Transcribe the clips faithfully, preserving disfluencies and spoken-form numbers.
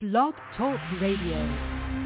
Blog Talk Radio.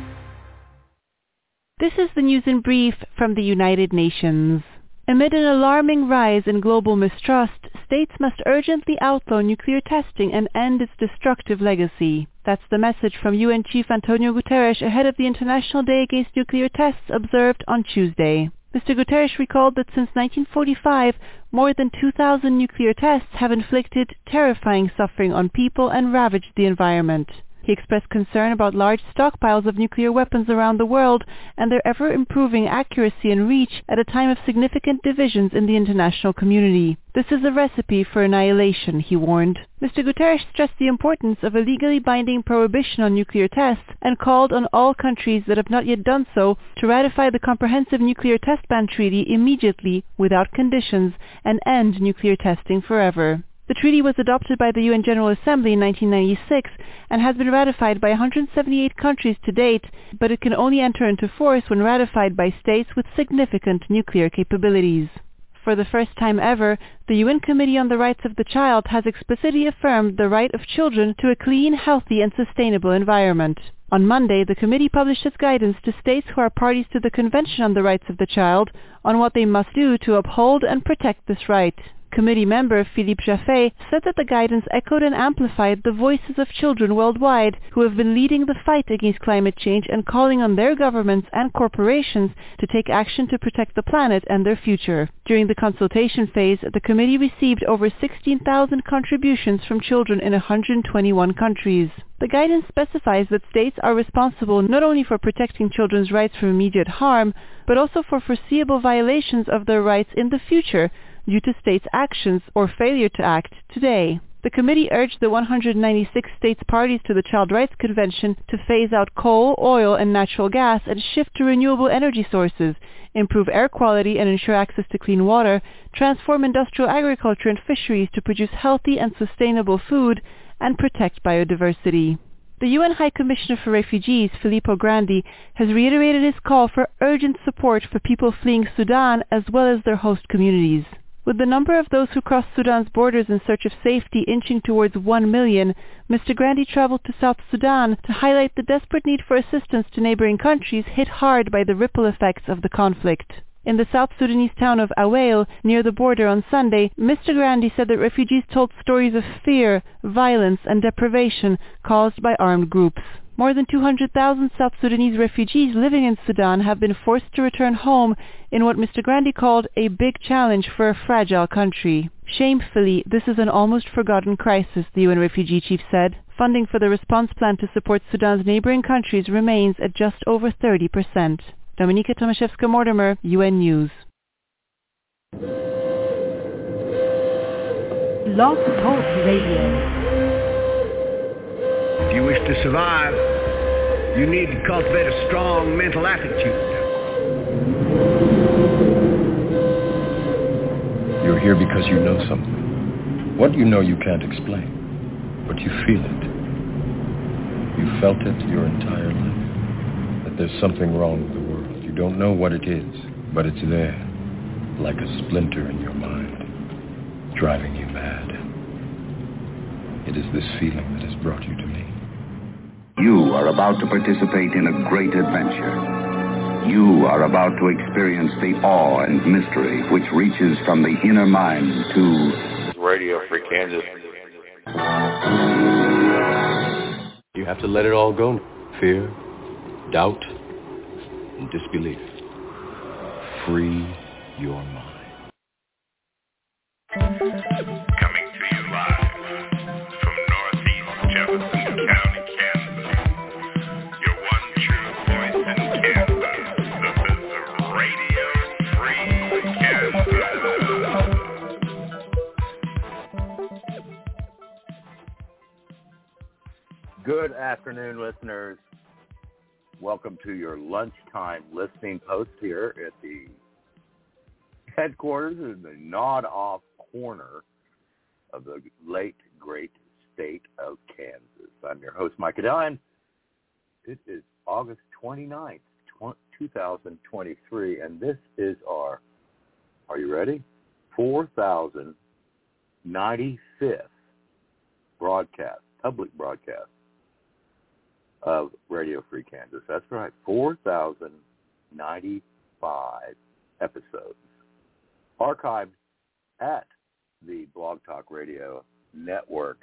This is the news in brief from the United Nations. Amid an alarming rise in global mistrust, states must urgently outlaw nuclear testing and end its destructive legacy. That's the message from U N Chief Antonio Guterres ahead of the International Day Against Nuclear Tests observed on Tuesday. Mister Guterres recalled that since nineteen forty-five, more than two thousand nuclear tests have inflicted terrifying suffering on people and ravaged the environment. He expressed concern about large stockpiles of nuclear weapons around the world and their ever-improving accuracy and reach at a time of significant divisions in the international community. This is a recipe for annihilation, he warned. Mister Guterres stressed the importance of a legally binding prohibition on nuclear tests and called on all countries that have not yet done so to ratify the Comprehensive Nuclear Test Ban Treaty immediately, without conditions, and end nuclear testing forever. The treaty was adopted by the U N General Assembly in nineteen ninety-six and has been ratified by one hundred seventy-eight countries to date, but it can only enter into force when ratified by states with significant nuclear capabilities. For the first time ever, the U N Committee on the Rights of the Child has explicitly affirmed the right of children to a clean, healthy, and sustainable environment. On Monday, the committee published its guidance to states who are parties to the Convention on the Rights of the Child on what they must do to uphold and protect this right. Committee member Philippe Jaffé said that the guidance echoed and amplified the voices of children worldwide who have been leading the fight against climate change and calling on their governments and corporations to take action to protect the planet and their future. During the consultation phase, the committee received over sixteen thousand contributions from children in one hundred twenty-one countries. The guidance specifies that states are responsible not only for protecting children's rights from immediate harm, but also for foreseeable violations of their rights in the future due to states' actions or failure to act today. The committee urged the one hundred ninety-six states parties to the Child Rights Convention to phase out coal, oil, and natural gas and shift to renewable energy sources, improve air quality and ensure access to clean water, transform industrial agriculture and fisheries to produce healthy and sustainable food, and protect biodiversity. The U N High Commissioner for Refugees, Filippo Grandi, has reiterated his call for urgent support for people fleeing Sudan as well as their host communities. With the number of those who cross Sudan's borders in search of safety inching towards one million, Mister Grandi traveled to South Sudan to highlight the desperate need for assistance to neighboring countries hit hard by the ripple effects of the conflict. In the South Sudanese town of Aweil, near the border on Sunday, Mister Grandi said that refugees told stories of fear, violence, and deprivation caused by armed groups. More than two hundred thousand South Sudanese refugees living in Sudan have been forced to return home in what Mister Grandi called a big challenge for a fragile country. Shamefully, this is an almost forgotten crisis, the U N refugee chief said. Funding for the response plan to support Sudan's neighboring countries remains at just over thirty percent. Dominika Tomaszewska-Mortimer, U N News. Blog Talk Radio. If you wish to survive, you need to cultivate a strong mental attitude. You're here because you know something. What you know you can't explain, but you feel it. You felt it your entire life, that there's something wrong with the world. You don't know what it is, but it's there, like a splinter in your mind, driving you mad. It is this feeling that has brought you to me. You are about to participate in a great adventure. You are about to experience the awe and mystery which reaches from the inner mind to Radio Free Kansas. You have to let it all go. Fear, doubt, and disbelief. Free your mind. Coming to you live from Northeast Jefferson County, Kansas. Your one true voice in Kansas. This is Radio Free Kansas. Good afternoon, listeners. Welcome to your lunchtime listening post here at the headquarters in the gnawed-off corner of the late, great state of Kansas. I'm your host, Mike Adine. It is August twenty-ninth, two thousand twenty-three, and this is our, are you ready? four thousand ninety-fifth broadcast, public broadcast of Radio Free Kansas. That's right, four thousand ninety-five episodes archived at the Blog Talk Radio Network's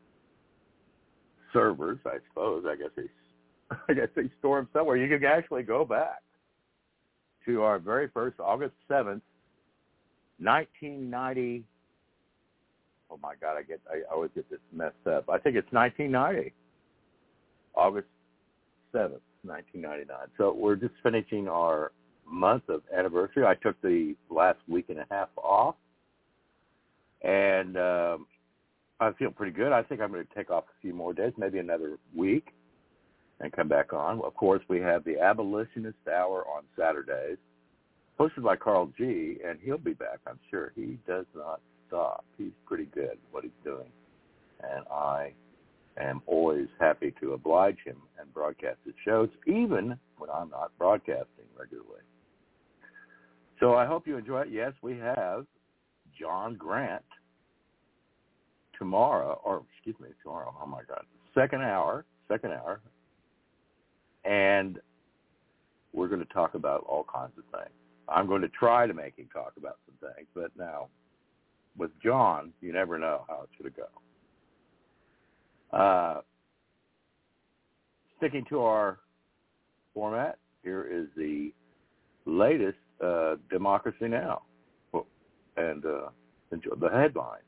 servers, I suppose. I guess they, I guess they store them somewhere. You can actually go back to our very first August seventh, nineteen ninety. Oh my God, I get I always get this messed up. I think it's nineteen ninety, August seventh, nineteen ninety-nine. So we're just finishing our month of anniversary. I took the last week and a half off, and um, I feel pretty good. I think I'm going to take off a few more days, maybe another week, and come back on. Of course, we have the Abolitionist Hour on Saturdays, hosted by Carl G., and he'll be back, I'm sure. He does not stop. He's pretty good at what he's doing, and I am always happy to oblige him and broadcast his shows, even when I'm not broadcasting regularly. So I hope you enjoy it. Yes, we have John Grant tomorrow, or excuse me, tomorrow, oh my God, second hour, second hour, and we're going to talk about all kinds of things. I'm going to try to make him talk about some things, but now with John, you never know how it's going to go. Uh, sticking to our format, here is the latest uh, Democracy Now! And uh, enjoy the headlines.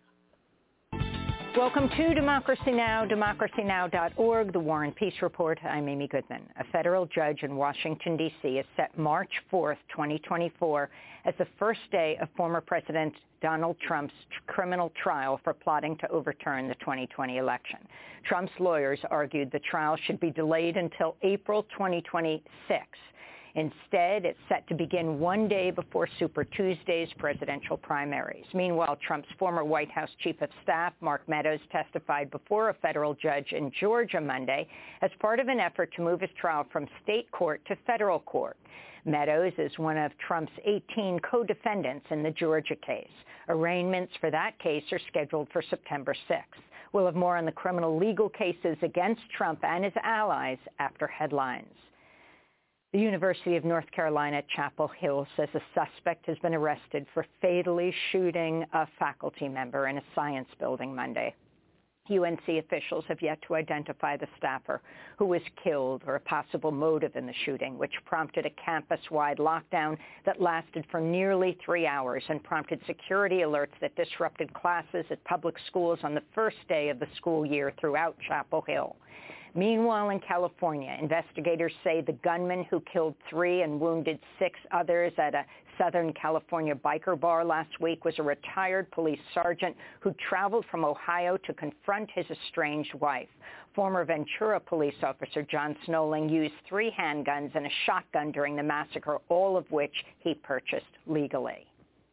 Welcome to Democracy Now!, democracy now dot org, the War and Peace Report. I'm Amy Goodman. A federal judge in Washington, D C has set March fourth, twenty twenty-four as the first day of former President Donald Trump's criminal trial for plotting to overturn the twenty twenty election. Trump's lawyers argued the trial should be delayed until April twenty twenty-six. Instead, it's set to begin one day before Super Tuesday's presidential primaries. Meanwhile, Trump's former White House Chief of Staff, Mark Meadows, testified before a federal judge in Georgia Monday as part of an effort to move his trial from state court to federal court. Meadows is one of Trump's eighteen co-defendants in the Georgia case. Arraignments for that case are scheduled for September sixth. We'll have more on the criminal legal cases against Trump and his allies after headlines. The University of North Carolina at Chapel Hill says a suspect has been arrested for fatally shooting a faculty member in a science building Monday. U N C officials have yet to identify the staffer who was killed or a possible motive in the shooting, which prompted a campus-wide lockdown that lasted for nearly three hours and prompted security alerts that disrupted classes at public schools on the first day of the school year throughout Chapel Hill. Meanwhile, in California, investigators say the gunman who killed three and wounded six others at a Southern California biker bar last week was a retired police sergeant who traveled from Ohio to confront his estranged wife. Former Ventura police officer John Snowling used three handguns and a shotgun during the massacre, all of which he purchased legally.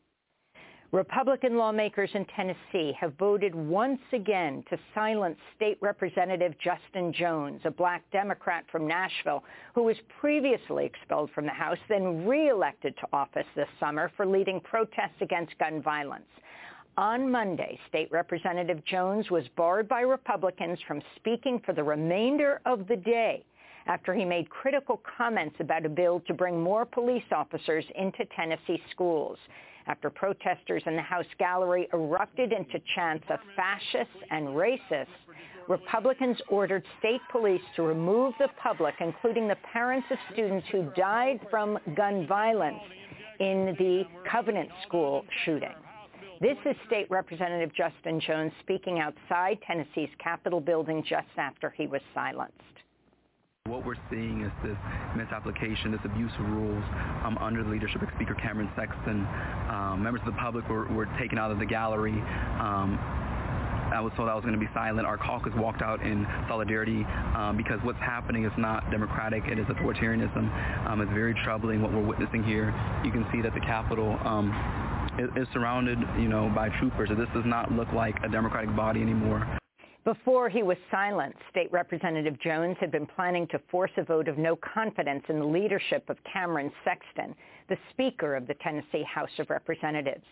Republican lawmakers in Tennessee have voted once again to silence State Representative Justin Jones, a black Democrat from Nashville, who was previously expelled from the House, then re-elected to office this summer for leading protests against gun violence. On Monday, State Representative Jones was barred by Republicans from speaking for the remainder of the day after he made critical comments about a bill to bring more police officers into Tennessee schools. After protesters in the House gallery erupted into chants of fascists and racists, Republicans ordered state police to remove the public, including the parents of students who died from gun violence in the Covenant School shooting. This is State Representative Justin Jones speaking outside Tennessee's Capitol building just after he was silenced. What we're seeing is this misapplication, this abuse of rules um, under the leadership of Speaker Cameron Sexton. Um, members of the public were, were taken out of the gallery. Um, I was told I was going to be silent. Our caucus walked out in solidarity um, because what's happening is not democratic. It is authoritarianism. Um, it's very troubling what we're witnessing here. You can see that the Capitol um, is, is surrounded, you know, by troopers. So this does not look like a democratic body anymore. Before he was silenced, State Representative Jones had been planning to force a vote of no confidence in the leadership of Cameron Sexton, the Speaker of the Tennessee House of Representatives.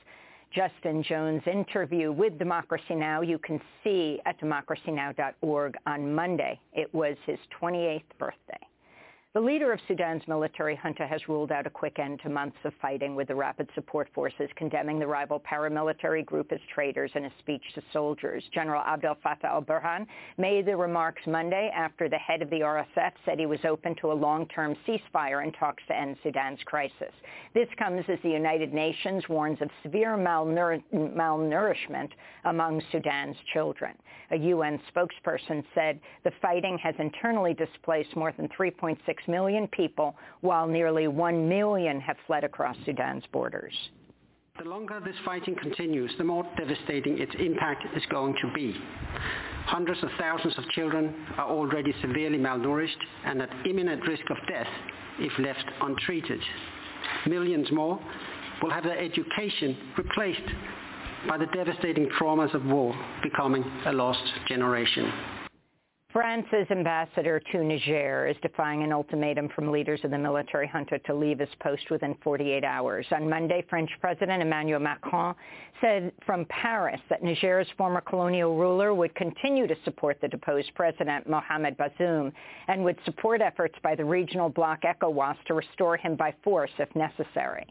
Justin Jones' interview with Democracy Now! You can see at democracy now dot org on Monday. It was his twenty-eighth birthday. The leader of Sudan's military junta has ruled out a quick end to months of fighting with the Rapid Support Forces, condemning the rival paramilitary group as traitors in a speech to soldiers. General Abdel Fattah al-Burhan made the remarks Monday after the head of the R S F said he was open to a long-term ceasefire in talks to end Sudan's crisis. This comes as the United Nations warns of severe malnour- malnourishment among Sudan's children. A U N spokesperson said the fighting has internally displaced more than three point six million people, while nearly one million have fled across Sudan's borders. The longer this fighting continues, the more devastating its impact is going to be. Hundreds of thousands of children are already severely malnourished and at imminent risk of death if left untreated. Millions more will have their education replaced by the devastating traumas of war, becoming a lost generation. France's ambassador to Niger is defying an ultimatum from leaders of the military junta to leave his post within forty-eight hours. On Monday, French President Emmanuel Macron said from Paris that Niger's former colonial ruler would continue to support the deposed president, Mohamed Bazoum, and would support efforts by the regional bloc ECOWAS to restore him by force if necessary.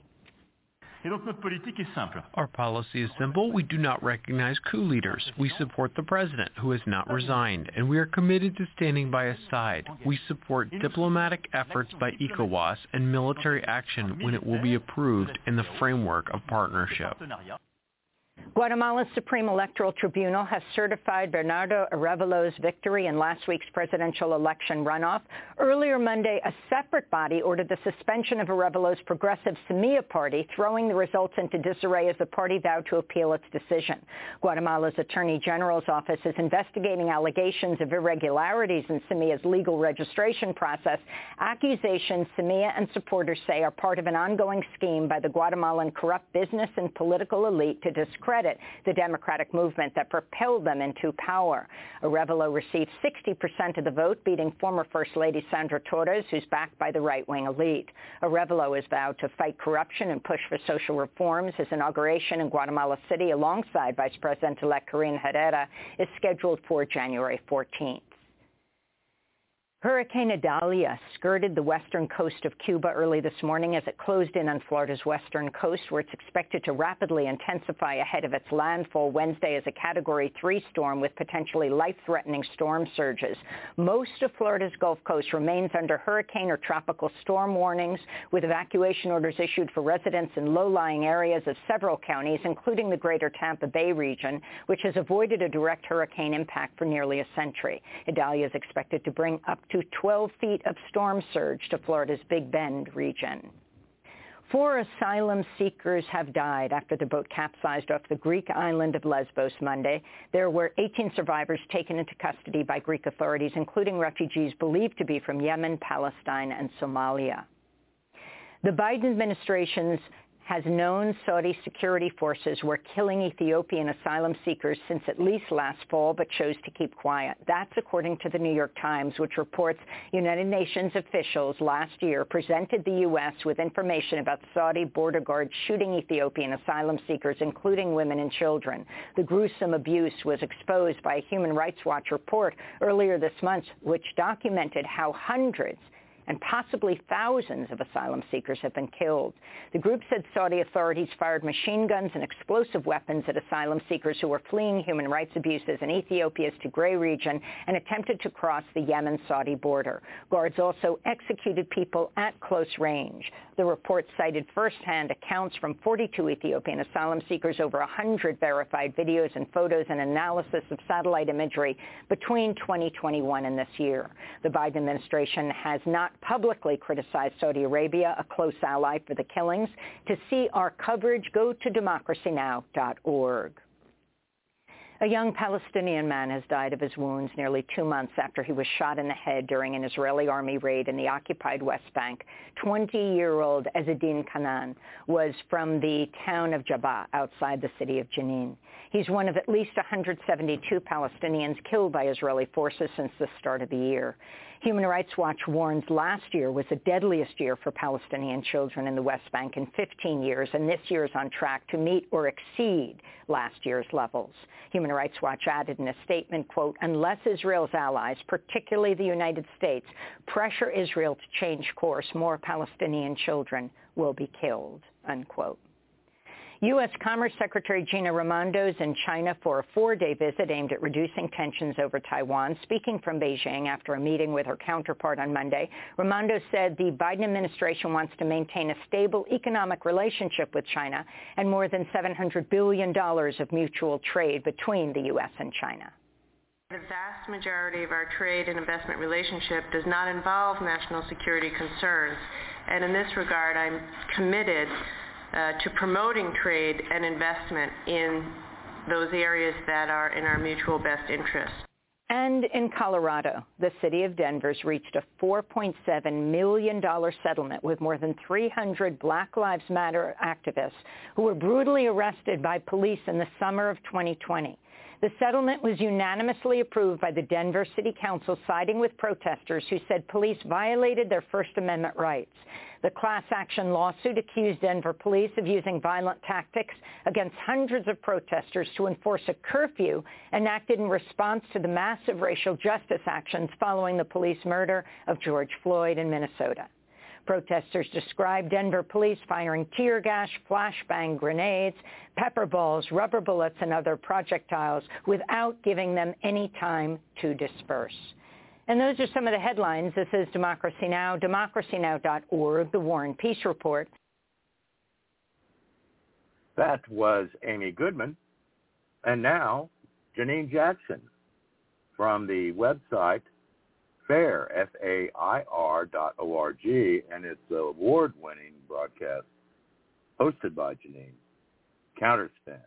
Our policy is simple. We do not recognize coup leaders. We support the president, who has not resigned, and we are committed to standing by his side. We support diplomatic efforts by ECOWAS and military action when it will be approved in the framework of partnership. Guatemala's Supreme Electoral Tribunal has certified Bernardo Arevalo's victory in last week's presidential election runoff. Earlier Monday, a separate body ordered the suspension of Arevalos' progressive Semilla party, throwing the results into disarray as the party vowed to appeal its decision. Guatemala's Attorney General's office is investigating allegations of irregularities in Semilla's legal registration process, accusations Semilla and supporters say are part of an ongoing scheme by the Guatemalan corrupt business and political elite to discredit the democratic movement that propelled them into power. Arevalo received sixty percent of the vote, beating former First Lady Sandra Torres, who's backed by the right-wing elite. Arevalo has vowed to fight corruption and push for social reforms. His inauguration in Guatemala City alongside Vice President-elect Corina Herrera is scheduled for January fourteenth. Hurricane Idalia skirted the western coast of Cuba early this morning as it closed in on Florida's western coast, where it's expected to rapidly intensify ahead of its landfall Wednesday as a Category three storm with potentially life-threatening storm surges. Most of Florida's Gulf Coast remains under hurricane or tropical storm warnings, with evacuation orders issued for residents in low-lying areas of several counties, including the greater Tampa Bay region, which has avoided a direct hurricane impact for nearly a century. Idalia is expected to bring up to twelve feet of storm surge to Florida's Big Bend region. Four asylum seekers have died after the boat capsized off the Greek island of Lesbos Monday. There were eighteen survivors taken into custody by Greek authorities, including refugees believed to be from Yemen, Palestine, and Somalia. The Biden administration's has known Saudi security forces were killing Ethiopian asylum seekers since at least last fall, but chose to keep quiet. That's according to the New York Times, which reports United Nations officials last year presented the U S with information about Saudi border guards shooting Ethiopian asylum seekers, including women and children. The gruesome abuse was exposed by a Human Rights Watch report earlier this month, which documented how hundreds and possibly thousands of asylum seekers have been killed. The group said Saudi authorities fired machine guns and explosive weapons at asylum seekers who were fleeing human rights abuses in Ethiopia's Tigray region and attempted to cross the Yemen-Saudi border. Guards also executed people at close range. The report cited firsthand accounts from forty-two Ethiopian asylum seekers, over one hundred verified videos and photos, and analysis of satellite imagery between twenty twenty-one and this year. The Biden administration has not publicly criticized Saudi Arabia, a close ally for the killings. To see our coverage, go to democracy now dot org. A young Palestinian man has died of his wounds nearly two months after he was shot in the head during an Israeli army raid in the occupied West Bank. twenty-year-old Ezzedine Kanan was from the town of Jabba outside the city of Jenin. He's one of at least one hundred seventy-two Palestinians killed by Israeli forces since the start of the year. Human Rights Watch warns last year was the deadliest year for Palestinian children in the West Bank in fifteen years, and this year is on track to meet or exceed last year's levels. Human Rights Watch added in a statement, quote, unless Israel's allies, particularly the United States, pressure Israel to change course, more Palestinian children will be killed, unquote. U S Commerce Secretary Gina Raimondo is in China for a four-day visit aimed at reducing tensions over Taiwan. Speaking from Beijing after a meeting with her counterpart on Monday, Raimondo said the Biden administration wants to maintain a stable economic relationship with China and more than seven hundred billion dollars of mutual trade between the U S and China. The vast majority of our trade and investment relationship does not involve national security concerns, and in this regard, I'm committed Uh, to promoting trade and investment in those areas that are in our mutual best interest. And in Colorado, the city of Denver's reached a four point seven million dollars settlement with more than three hundred Black Lives Matter activists who were brutally arrested by police in the summer of twenty twenty. The settlement was unanimously approved by the Denver City Council, siding with protesters who said police violated their First Amendment rights. The class action lawsuit accused Denver police of using violent tactics against hundreds of protesters to enforce a curfew enacted in response to the massive racial justice actions following the police murder of George Floyd in Minnesota. Protesters described Denver police firing tear gas, flashbang grenades, pepper balls, rubber bullets, and other projectiles without giving them any time to disperse. And those are some of the headlines. This is Democracy Now!, democracy now dot org, The War and Peace Report. That was Amy Goodman. And now, Janine Jackson from the website FAIR, F A I R dot O R G, and its award-winning broadcast hosted by Janine, Counterspin.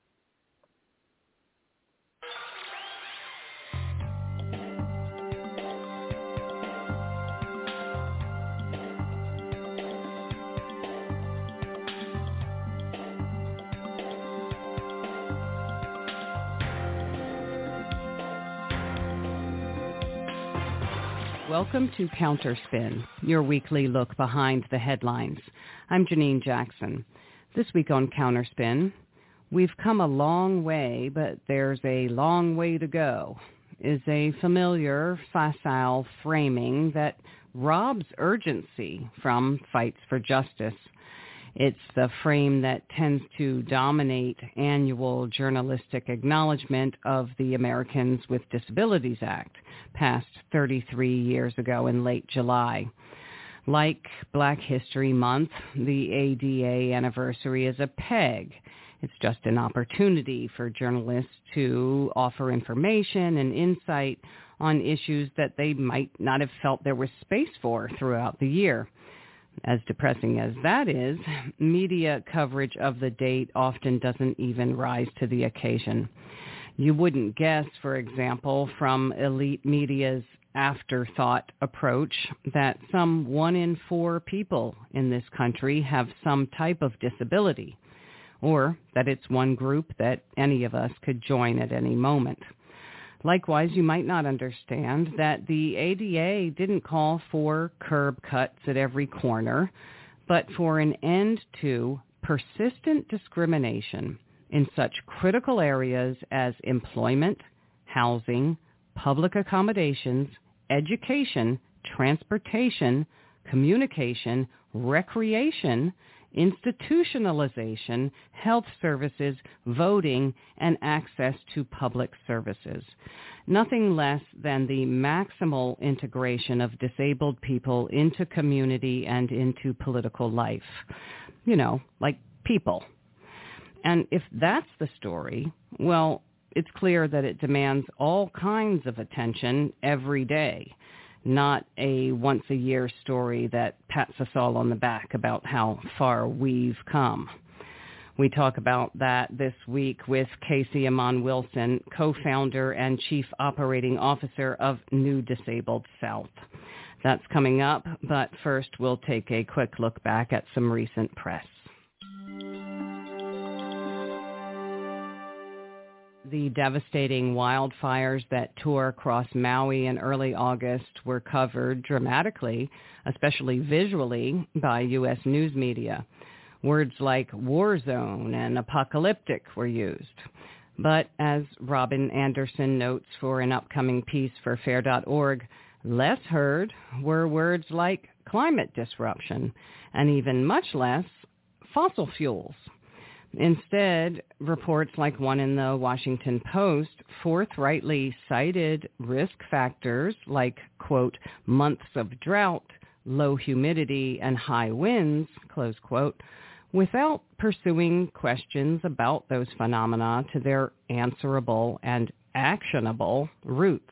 Welcome to Counterspin, your weekly look behind the headlines. I'm Janine Jackson. This week on Counterspin, we've come a long way, but there's a long way to go, is a familiar, facile framing that robs urgency from fights for justice. It's the frame that tends to dominate annual journalistic acknowledgement of the Americans with Disabilities Act, passed thirty-three years ago in late July. Like Black History Month, the A D A anniversary is a peg. It's just an opportunity for journalists to offer information and insight on issues that they might not have felt there was space for throughout the year. As depressing as that is, media coverage of the date often doesn't even rise to the occasion. You wouldn't guess, for example, from elite media's afterthought approach that some one in four people in this country have some type of disability, or that it's one group that any of us could join at any moment. Likewise, you might not understand that the A D A didn't call for curb cuts at every corner, but for an end to persistent discrimination in such critical areas as employment, housing, public accommodations, education, transportation, communication, recreation, institutionalization, health services, voting, and access to public services. Nothing less than the maximal integration of disabled people into community and into political life. You know, like people. And if that's the story, well, it's clear that it demands all kinds of attention every day, not a once-a-year story that pats us all on the back about how far we've come. We talk about that this week with Casey Amon Wilson, co-founder and chief operating officer of New Disabled South. That's coming up, but first we'll take a quick look back at some recent press. The devastating wildfires that tore across Maui in early August were covered dramatically, especially visually, by U S news media. Words like war zone and apocalyptic were used. But as Robin Anderson notes for an upcoming piece for fair dot org, less heard were words like climate disruption and even much less fossil fuels. Instead, reports like one in the Washington Post forthrightly cited risk factors like, quote, months of drought, low humidity, and high winds, close quote, without pursuing questions about those phenomena to their answerable and actionable roots.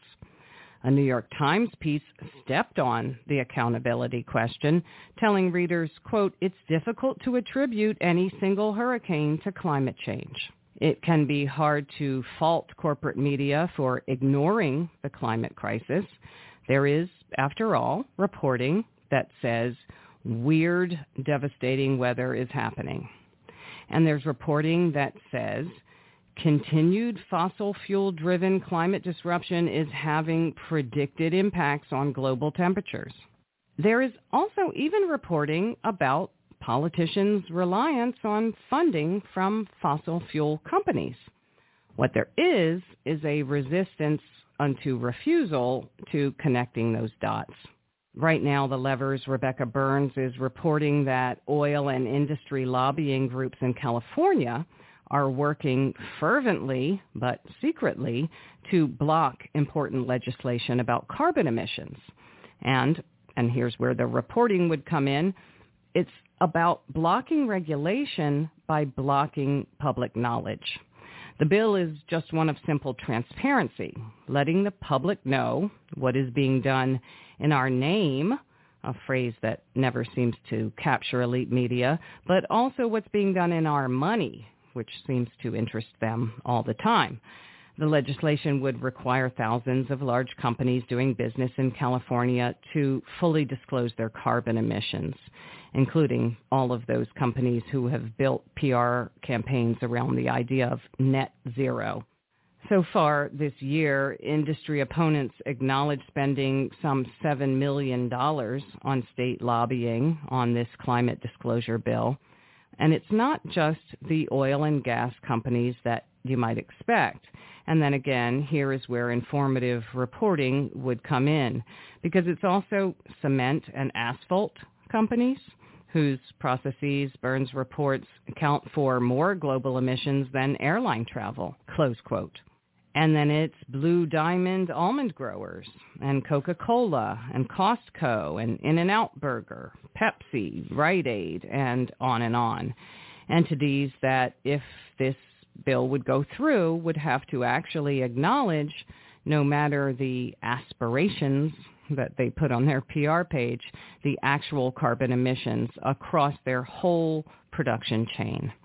A New York Times piece stepped on the accountability question, telling readers, quote, it's difficult to attribute any single hurricane to climate change. It can be hard to fault corporate media for ignoring the climate crisis. There is, after all, reporting that says weird, devastating weather is happening. And there's reporting that says continued fossil fuel-driven climate disruption is having predicted impacts on global temperatures. There is also even reporting about politicians' reliance on funding from fossil fuel companies. What there is is a resistance unto refusal to connecting those dots. Right now, the Lever's Rebecca Burns is reporting that oil and industry lobbying groups in California are working fervently but secretly to block important legislation about carbon emissions. And, and here's where the reporting would come in, it's about blocking regulation by blocking public knowledge. The bill is just one of simple transparency, letting the public know what is being done in our name, a phrase that never seems to capture elite media, but also what's being done in our money, which seems to interest them all the time. The legislation would require thousands of large companies doing business in California to fully disclose their carbon emissions, including all of those companies who have built P R campaigns around the idea of net zero. So far this year, industry opponents acknowledge spending some seven million dollars on state lobbying on this climate disclosure bill. And it's not just the oil and gas companies that you might expect. And then again, here is where informative reporting would come in, because it's also cement and asphalt companies whose processes, Burns reports, account for more global emissions than airline travel, close quote. And then it's Blue Diamond almond growers and Coca-Cola and Costco and In-N-Out Burger, Pepsi, Rite Aid, and on and on. Entities that, if this bill would go through, would have to actually acknowledge, no matter the aspirations that they put on their P R page, the actual carbon emissions across their whole production chain.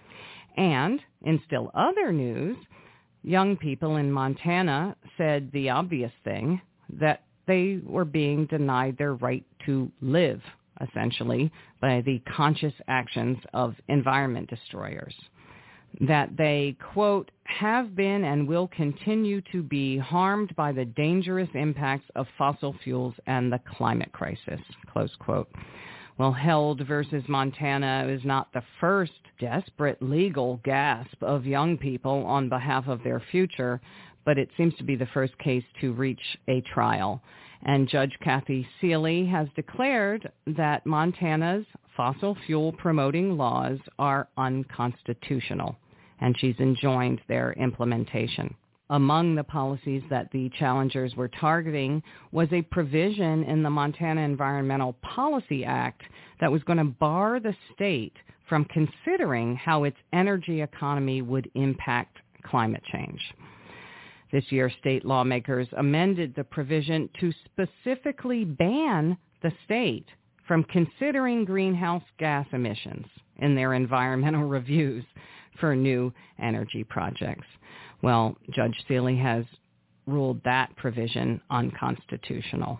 And in still other news, young people in Montana said the obvious thing, that they were being denied their right to live, essentially, by the conscious actions of environment destroyers. That they, quote, have been and will continue to be harmed by the dangerous impacts of fossil fuels and the climate crisis, close quote. Well, Held versus Montana is not the first desperate legal gasp of young people on behalf of their future, but it seems to be the first case to reach a trial. And Judge Kathy Seeley has declared that Montana's fossil fuel promoting laws are unconstitutional, and she's enjoined their implementation. Among the policies that the challengers were targeting was a provision in the Montana Environmental Policy Act that was going to bar the state from considering how its energy economy would impact climate change. This year, state lawmakers amended the provision to specifically ban the state from considering greenhouse gas emissions in their environmental reviews for new energy projects. Well, Judge Seeley has ruled that provision unconstitutional.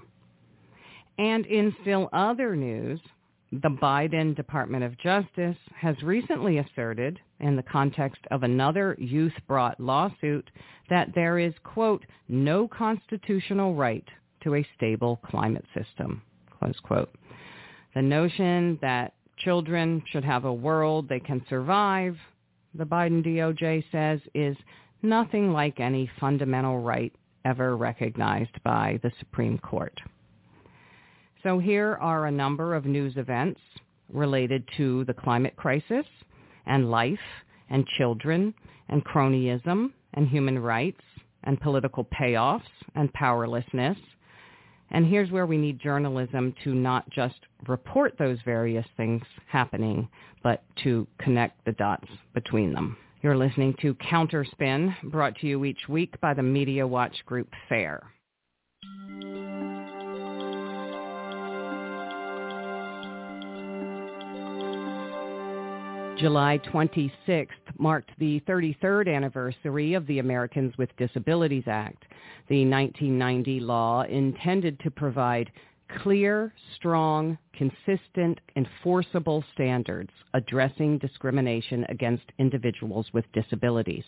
And in still other news, the Biden Department of Justice has recently asserted in the context of another youth-brought lawsuit that there is, quote, no constitutional right to a stable climate system, close quote. The notion that children should have a world they can survive, the Biden D O J says, is nothing like any fundamental right ever recognized by the Supreme Court. So here are a number of news events related to the climate crisis and life and children and cronyism and human rights and political payoffs and powerlessness. And here's where we need journalism to not just report those various things happening, but to connect the dots between them. You're listening to Counterspin, brought to you each week by the Media Watch Group FAIR. July twenty-sixth marked the thirty-third anniversary of the Americans with Disabilities Act, the nineteen ninety law intended to provide clear, strong, consistent, enforceable standards addressing discrimination against individuals with disabilities.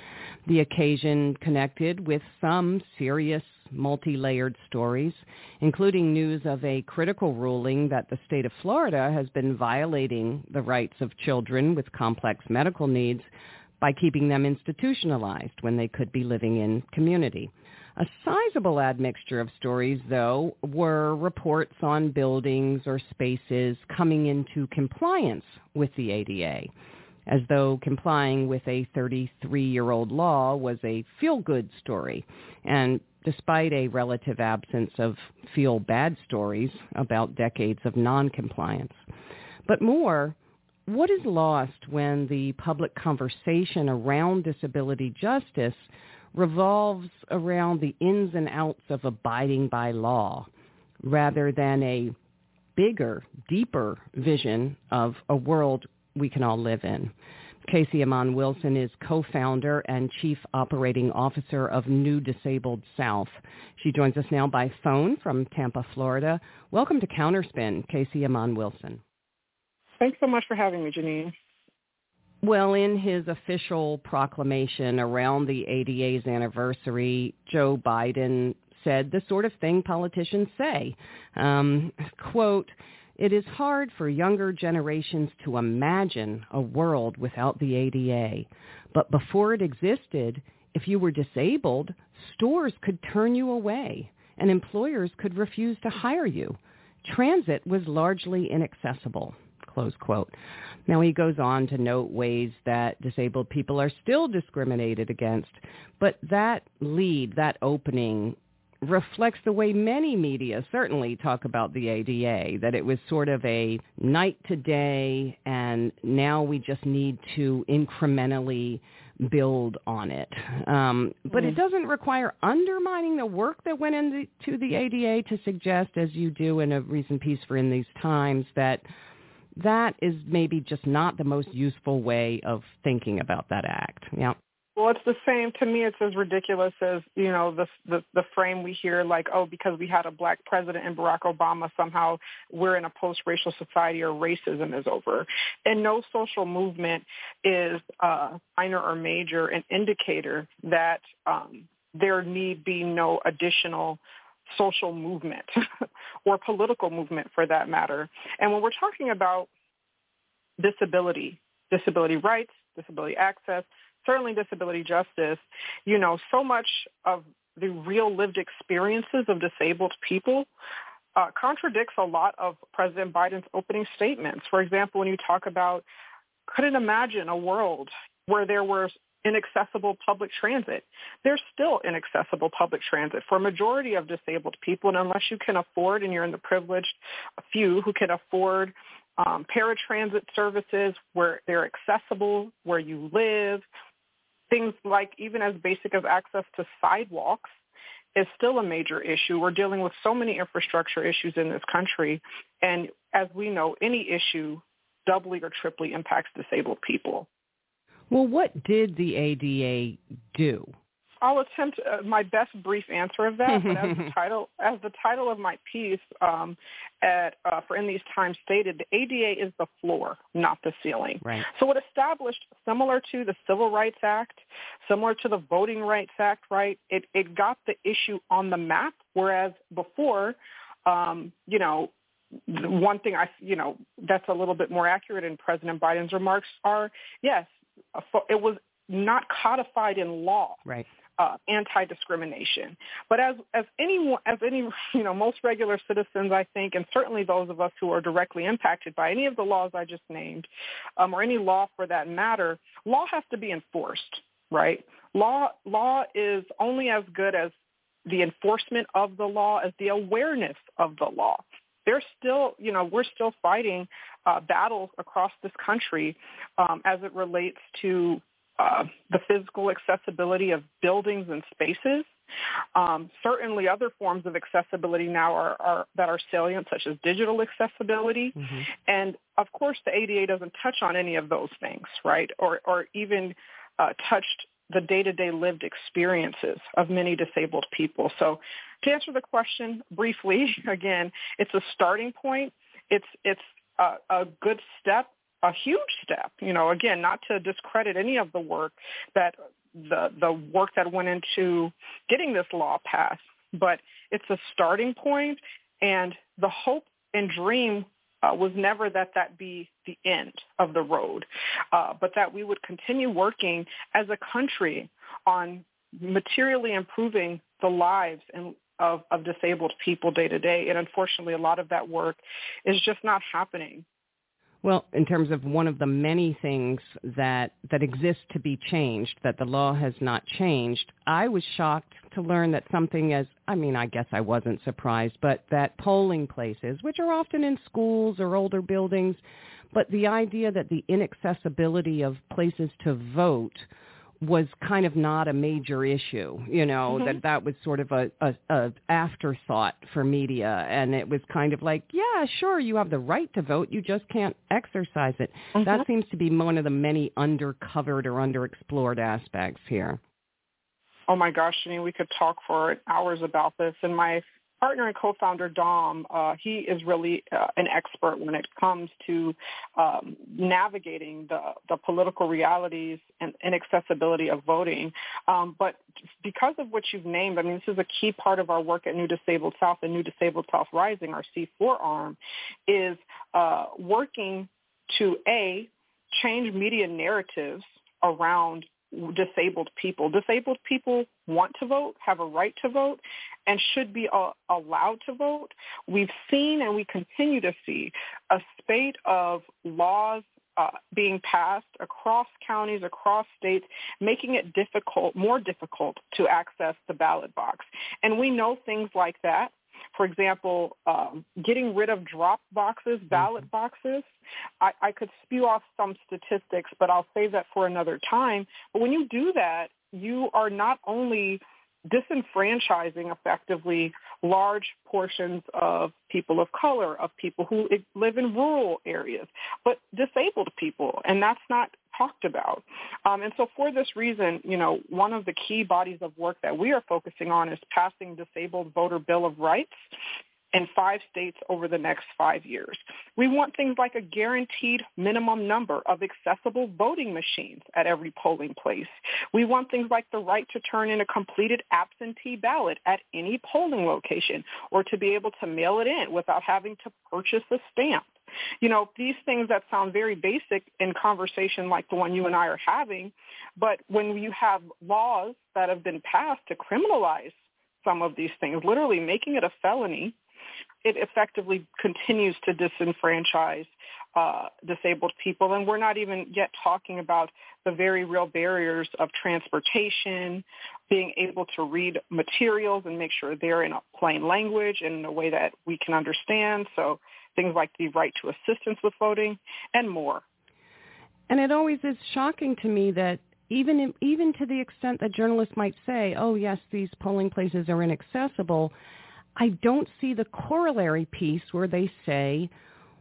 The occasion connected with some serious multi-layered stories, including news of a critical ruling that the state of Florida has been violating the rights of children with complex medical needs by keeping them institutionalized when they could be living in community. A sizable admixture of stories, though, were reports on buildings or spaces coming into compliance with the A D A, as though complying with a thirty-three-year-old law was a feel-good story. And despite a relative absence of feel-bad stories about decades of noncompliance. But more, what is lost when the public conversation around disability justice revolves around the ins and outs of abiding by law, rather than a bigger, deeper vision of a world we can all live in? Casey Amon Wilson is co-founder and chief operating officer of New Disabled South. She joins us now by phone from Tampa, Florida. Welcome to Counterspin, Casey Amon Wilson. Thanks so much for having me, Janine. Well, in his official proclamation around the A D A's anniversary, Joe Biden said the sort of thing politicians say. Um, quote, "It is hard for younger generations to imagine a world without the A D A. But before it existed, if you were disabled, stores could turn you away and employers could refuse to hire you. Transit was largely inaccessible." Close quote. Now, he goes on to note ways that disabled people are still discriminated against. But that lead, that opening, reflects the way many media certainly talk about the A D A, that it was sort of a night to day, and now we just need to incrementally build on it. Um, but mm-hmm. It doesn't require undermining the work that went into the A D A to suggest, as you do in a recent piece for In These Times, that that is maybe just not the most useful way of thinking about that act. Yeah. Well, it's the same. To me, it's as ridiculous as, you know, the, the the frame we hear like, oh, because we had a black president in Barack Obama, somehow we're in a post-racial society or racism is over. And no social movement is uh, minor or major an indicator that um, there need be no additional social movement or political movement for that matter. And when we're talking about disability, disability rights, disability access, certainly disability justice, you know, so much of the real lived experiences of disabled people uh, contradicts a lot of President Biden's opening statements. For example, when you talk about, couldn't imagine a world where there were inaccessible public transit. There's still inaccessible public transit for a majority of disabled people, and unless you can afford, and you're in the privileged few who can afford um, paratransit services where they're accessible where you live, things like even as basic as access to sidewalks is still a major issue. We're dealing with so many infrastructure issues in this country, and as we know, any issue doubly or triply impacts disabled people. Well, what did the A D A do? I'll attempt uh, my best brief answer of that. But as the title, as the title of my piece um, at uh, for In These Times stated, the A D A is the floor, not the ceiling. Right. So it established, similar to the Civil Rights Act, similar to the Voting Rights Act, right? It it got the issue on the map, whereas before, um, you know. One thing I, you know, that's a little bit more accurate in President Biden's remarks are, yes, it was not codified in law, right? Uh, anti-discrimination. But as as any as any you know most regular citizens, I think, and certainly those of us who are directly impacted by any of the laws I just named, um, or any law for that matter, law has to be enforced, right? Law law is only as good as the enforcement of the law as the awareness of the law. There's still, you know, we're still fighting uh, battles across this country um, as it relates to uh, the physical accessibility of buildings and spaces. Um, certainly other forms of accessibility now are, are that are salient, such as digital accessibility. Mm-hmm. And, of course, the A D A doesn't touch on any of those things, right, or, or even uh, touched the day-to-day lived experiences of many disabled people. So to answer the question briefly, again, it's a starting point. It's it's a, a good step, a huge step. You know, again, not to discredit any of the work that the the work that went into getting this law passed, but it's a starting point, and the hope and dream Uh, was never that that be the end of the road, uh, but that we would continue working as a country on materially improving the lives and of, of disabled people day to day. And unfortunately, a lot of that work is just not happening. Well, in terms of one of the many things that, that exist to be changed, that the law has not changed, I was shocked to learn that something as, I mean, I guess I wasn't surprised, but that polling places, which are often in schools or older buildings, but the idea that the inaccessibility of places to vote was kind of not a major issue, you know, mm-hmm. that that was sort of a, a, a afterthought for media. And it was kind of like, yeah, sure, you have the right to vote. You just can't exercise it. Mm-hmm. That seems to be one of the many undercovered or underexplored aspects here. Oh, my gosh, Janine, we could talk for hours about this. And my partner and co-founder, Dom, uh, he is really uh, an expert when it comes to um, navigating the, the political realities and inaccessibility of voting. Um, but because of what you've named, I mean, this is a key part of our work at New Disabled South and New Disabled South Rising, our C four arm, is uh, working to, A, change media narratives around disabled people. Disabled people want to vote, have a right to vote, and should be uh, allowed to vote. We've seen and we continue to see a spate of laws uh, being passed across counties, across states, making it difficult, more difficult to access the ballot box. And we know things like that. For example, um, getting rid of drop boxes, ballot boxes. I, I could spew off some statistics, but I'll save that for another time. But when you do that, you are not only disenfranchising effectively large portions of people of color, of people who live in rural areas, but disabled people, and that's not talked about. Um, and so for this reason, you know, one of the key bodies of work that we are focusing on is passing Disabled Voter Bill of Rights in five states over the next five years. We want things like a guaranteed minimum number of accessible voting machines at every polling place. We want things like the right to turn in a completed absentee ballot at any polling location, or to be able to mail it in without having to purchase a stamp. You know, these things that sound very basic in conversation like the one you and I are having, but when you have laws that have been passed to criminalize some of these things, literally making it a felony, it effectively continues to disenfranchise uh, disabled people. And we're not even yet talking about the very real barriers of transportation, being able to read materials and make sure they're in a plain language and in a way that we can understand. So things like the right to assistance with voting and more. And it always is shocking to me that even even to the extent that journalists might say, oh, yes, these polling places are inaccessible, I don't see the corollary piece where they say,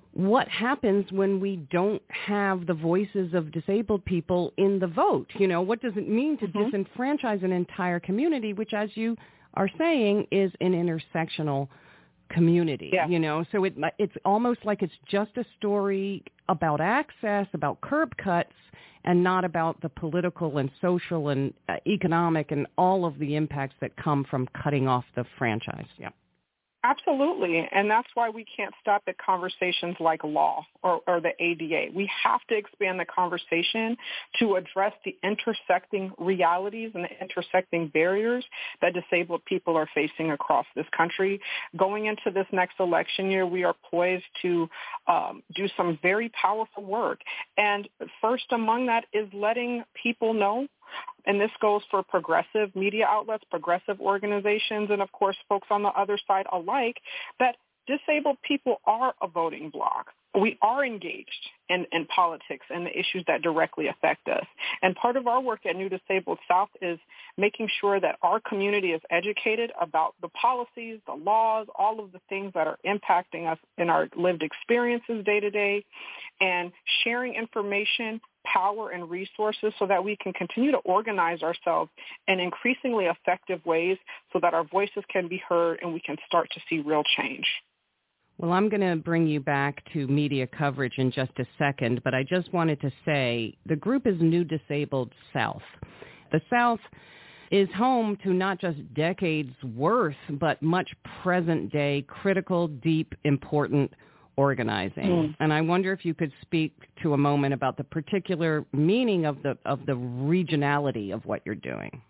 what happens when we don't have the voices of disabled people in the vote? You know, what does it mean to mm-hmm. disenfranchise an entire community, which, as you are saying, is an intersectional community, yeah. you know? So it it's almost like it's just a story about access, about curb cuts, and not about the political and social and uh, economic and all of the impacts that come from cutting off the franchise. Yeah. Absolutely, and that's why we can't stop at conversations like law or, or the A D A. We have to expand the conversation to address the intersecting realities and the intersecting barriers that disabled people are facing across this country. Going into this next election year, we are poised to um, do some very powerful work, and first among that is letting people know, and this goes for progressive media outlets, progressive organizations, and, of course, folks on the other side alike, that disabled people are a voting bloc. We are engaged in, in politics and the issues that directly affect us. And part of our work at New Disabled South is making sure that our community is educated about the policies, the laws, all of the things that are impacting us in our lived experiences day to day, and sharing information, power, and resources so that we can continue to organize ourselves in increasingly effective ways so that our voices can be heard and we can start to see real change. Well, I'm going to bring you back to media coverage in just a second, but I just wanted to say the group is New Disabled South. The South is home to not just decades worth, but much present-day, critical, deep, important organizing. Mm. And I wonder if you could speak to a moment about the particular meaning of the of the regionality of what you're doing.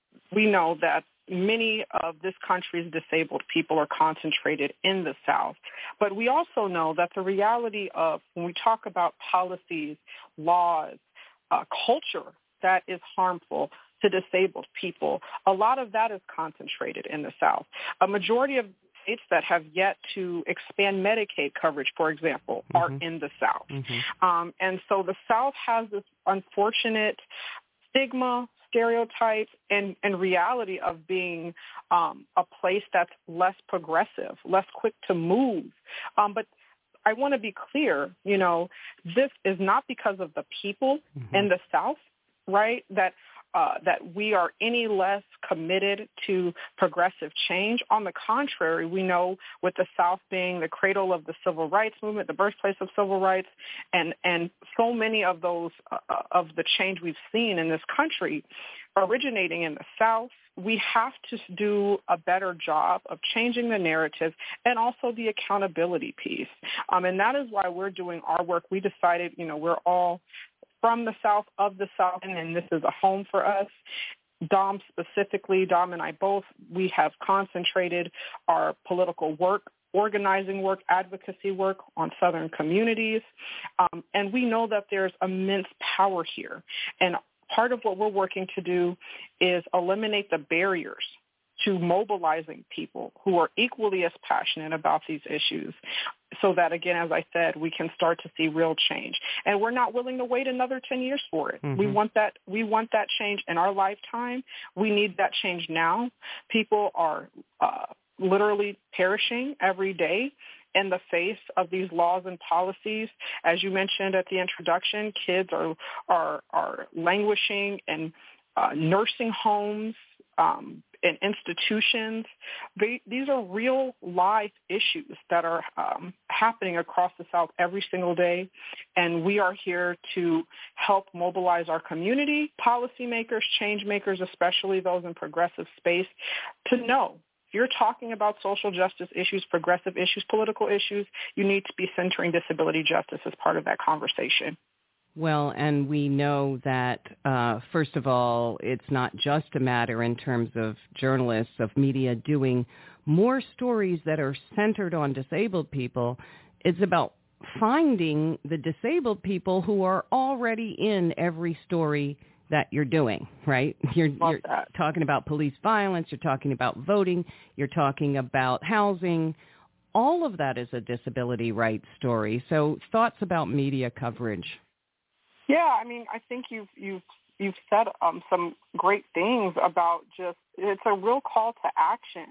We know that many of this country's disabled people are concentrated in the South. But we also know that the reality of when we talk about policies, laws, uh, culture that is harmful to disabled people, a lot of that is concentrated in the South. A majority of states that have yet to expand Medicaid coverage, for example, mm-hmm. are in the South. Mm-hmm. Um, and so the South has this unfortunate stigma, stereotypes, and, and reality of being um, a place that's less progressive, less quick to move. Um, but I want to be clear, you know, this is not because of the people mm-hmm. in the South, right, that uh, that we are any less committed to progressive change. On the contrary, we know with the South being the cradle of the civil rights movement, the birthplace of civil rights, and, and so many of those uh, of the change we've seen in this country originating in the South, we have to do a better job of changing the narrative and also the accountability piece. Um, and that is why we're doing our work. We decided, you know, we're all from the South, of the South, and this is a home for us. Dom specifically, Dom and I both, we have concentrated our political work, organizing work, advocacy work on Southern communities. Um, and we know that there's immense power here. And part of what we're working to do is eliminate the barriers to mobilizing people who are equally as passionate about these issues so that, again, as I said, we can start to see real change. And we're not willing to wait another ten years for it. Mm-hmm. We want that we want that change in our lifetime. We need that change now. People are uh, literally perishing every day in the face of these laws and policies. As you mentioned at the introduction, kids are are, are languishing in uh, nursing homes, um, in institutions. They, these are real life issues that are um, happening across the South every single day, and we are here to help mobilize our community, policymakers, change makers, especially those in progressive space, to know if you're talking about social justice issues, progressive issues, political issues, you need to be centering disability justice as part of that conversation. Well, and we know that, uh, first of all, it's not just a matter in terms of journalists, of media doing more stories that are centered on disabled people. It's about finding the disabled people who are already in every story that you're doing, right? You're, you're talking about police violence, you're talking about voting, you're talking about housing. All of that is a disability rights story. So thoughts about media coverage? Yeah, I mean, I think you've you've you've said um, some great things about just it's a real call to action.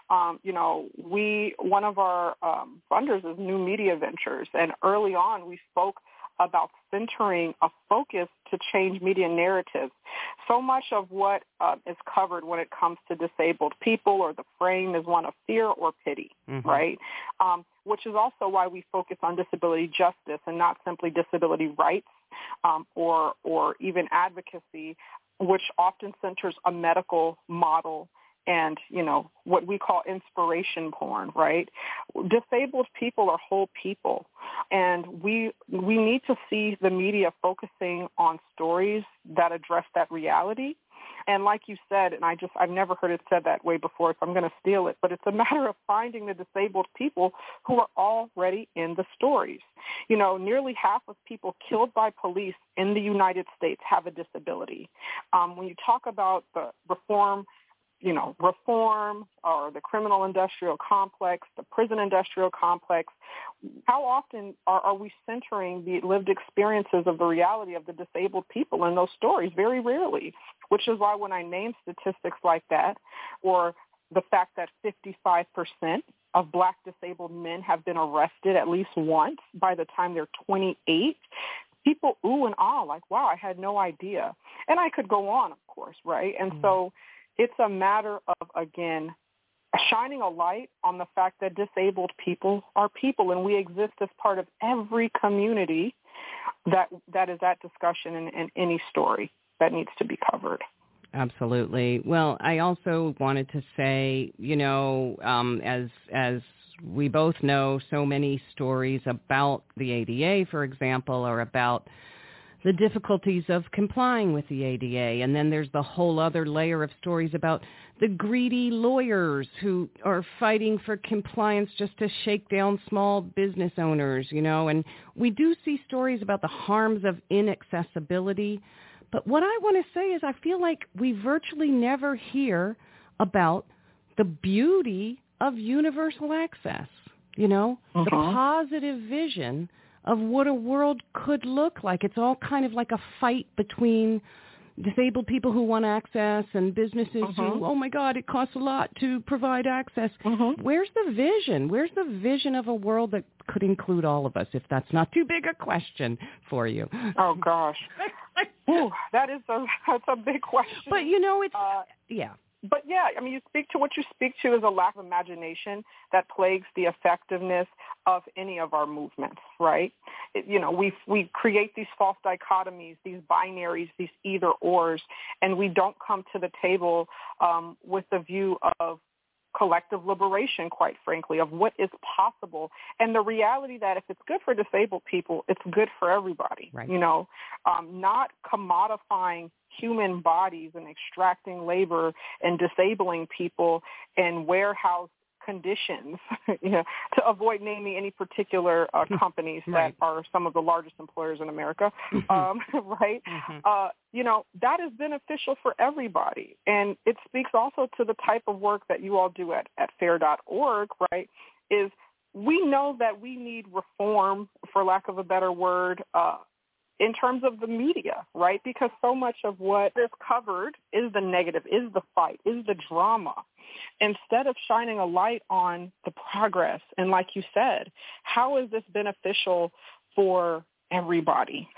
Um, you know, we one of our um, funders is New Media Ventures, and early on we spoke about centering a focus to change media narratives. So much of what uh, is covered when it comes to disabled people or the frame is one of fear or pity, mm-hmm. right? Um, which is also why we focus on disability justice and not simply disability rights um, or or even advocacy, which often centers a medical model and, you know, what we call inspiration porn, right? Disabled people are whole people, and we we need to see the media focusing on stories that address that reality. And like you said, and I just, I've never heard it said that way before, so I'm going to steal it, but it's a matter of finding the disabled people who are already in the stories. You know, nearly half of people killed by police in the United States have a disability. Um, when you talk about the reform, you know, reform or the criminal industrial complex, the prison industrial complex, how often are, are we centering the lived experiences of the reality of the disabled people in those stories? Very rarely, which is why when I name statistics like that, or the fact that fifty-five percent of black disabled men have been arrested at least once by the time they're twenty-eight, people ooh and ah, like, wow, I had no idea. And I could go on, of course, right? And mm-hmm. so it's a matter of, again, shining a light on the fact that disabled people are people, and we exist as part of every community that that is at discussion in, in any story that needs to be covered. Absolutely. Well, I also wanted to say, you know, um, as as we both know, so many stories about the A D A, for example, are about the difficulties of complying with the A D A. And then there's the whole other layer of stories about the greedy lawyers who are fighting for compliance just to shake down small business owners, you know. And we do see stories about the harms of inaccessibility. But what I want to say is I feel like we virtually never hear about the beauty of universal access, you know, uh-huh. the positive vision of what a world could look like. It's all kind of like a fight between disabled people who want access and businesses uh-huh. who, oh my God, it costs a lot to provide access. Uh-huh. Where's the vision? Where's the vision of a world that could include all of us, if that's not too big a question for you? Oh, gosh. Ooh, that is a, that's a big question. But, you know, it's, uh, yeah. But, yeah, I mean, you speak to what you speak to is a lack of imagination that plagues the effectiveness of any of our movements, right? It, you know, we we create these false dichotomies, these binaries, these either-ors, and we don't come to the table um, with the view of collective liberation, quite frankly, of what is possible, and the reality that if it's good for disabled people, it's good for everybody, right. you know, um, not commodifying human bodies and extracting labor and disabling people in warehouse conditions, you know, to avoid naming any particular uh, companies right. that are some of the largest employers in America, um, right? Mm-hmm. Uh, you know, that is beneficial for everybody. And it speaks also to the type of work that you all do at, at fair dot org, right, is we know that we need reform, for lack of a better word, uh, in terms of the media, right? Because so much of what is covered is the negative, is the fight, is the drama. Instead of shining a light on the progress, and like you said, how is this beneficial for everybody?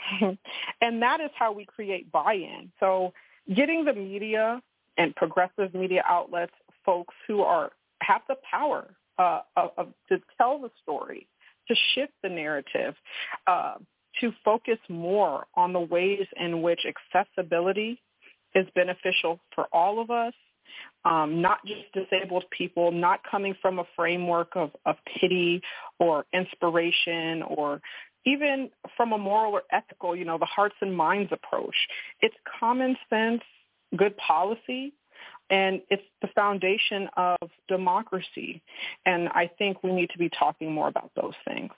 And that is how we create buy-in. So getting the media and progressive media outlets, folks who are have the power uh, of, of, to tell the story, to shift the narrative, uh, to focus more on the ways in which accessibility is beneficial for all of us, um, not just disabled people, not coming from a framework of, of pity or inspiration or even from a moral or ethical, you know, the hearts and minds approach. It's common sense, good policy, and it's the foundation of democracy. And I think we need to be talking more about those things.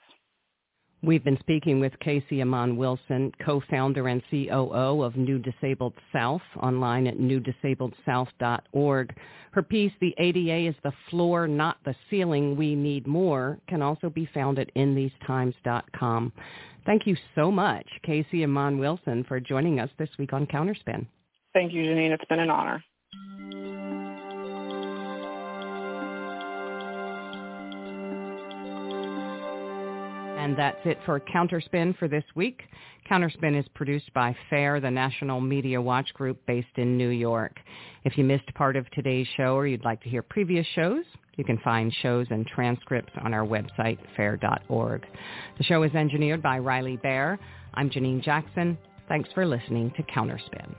We've been speaking with Casey Amon Wilson, co-founder and C O O of New Disabled South, online at new disabled south dot org. Her piece, The A D A is the Floor, Not the Ceiling, We Need More, can also be found at in these times dot com. Thank you so much, Casey Amon Wilson, for joining us this week on Counterspin. Thank you, Janine. It's been an honor. And that's it for Counterspin for this week. Counterspin is produced by FAIR, the National Media Watch Group based in New York. If you missed part of today's show or you'd like to hear previous shows, you can find shows and transcripts on our website, fair dot org. The show is engineered by Riley Bear. I'm Janine Jackson. Thanks for listening to Counterspin.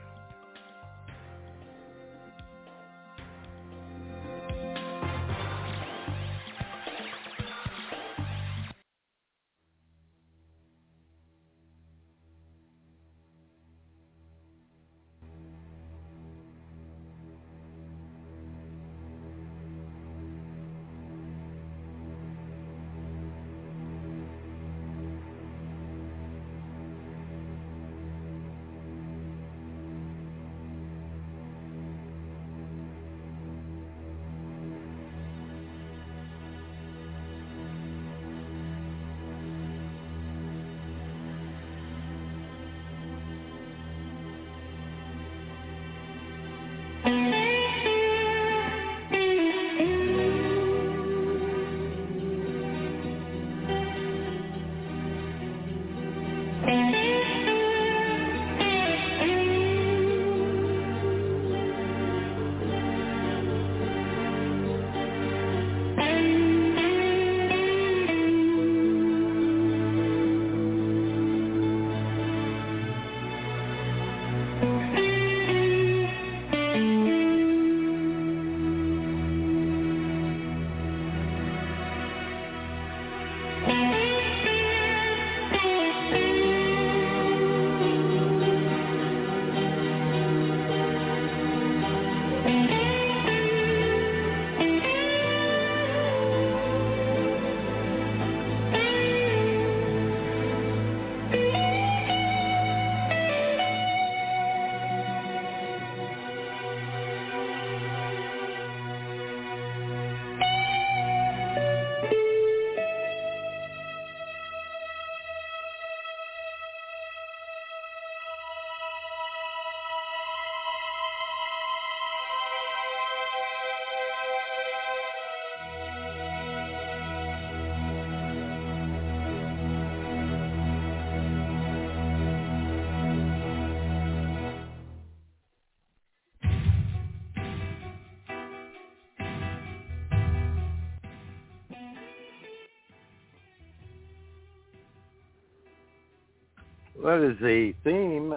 That is the theme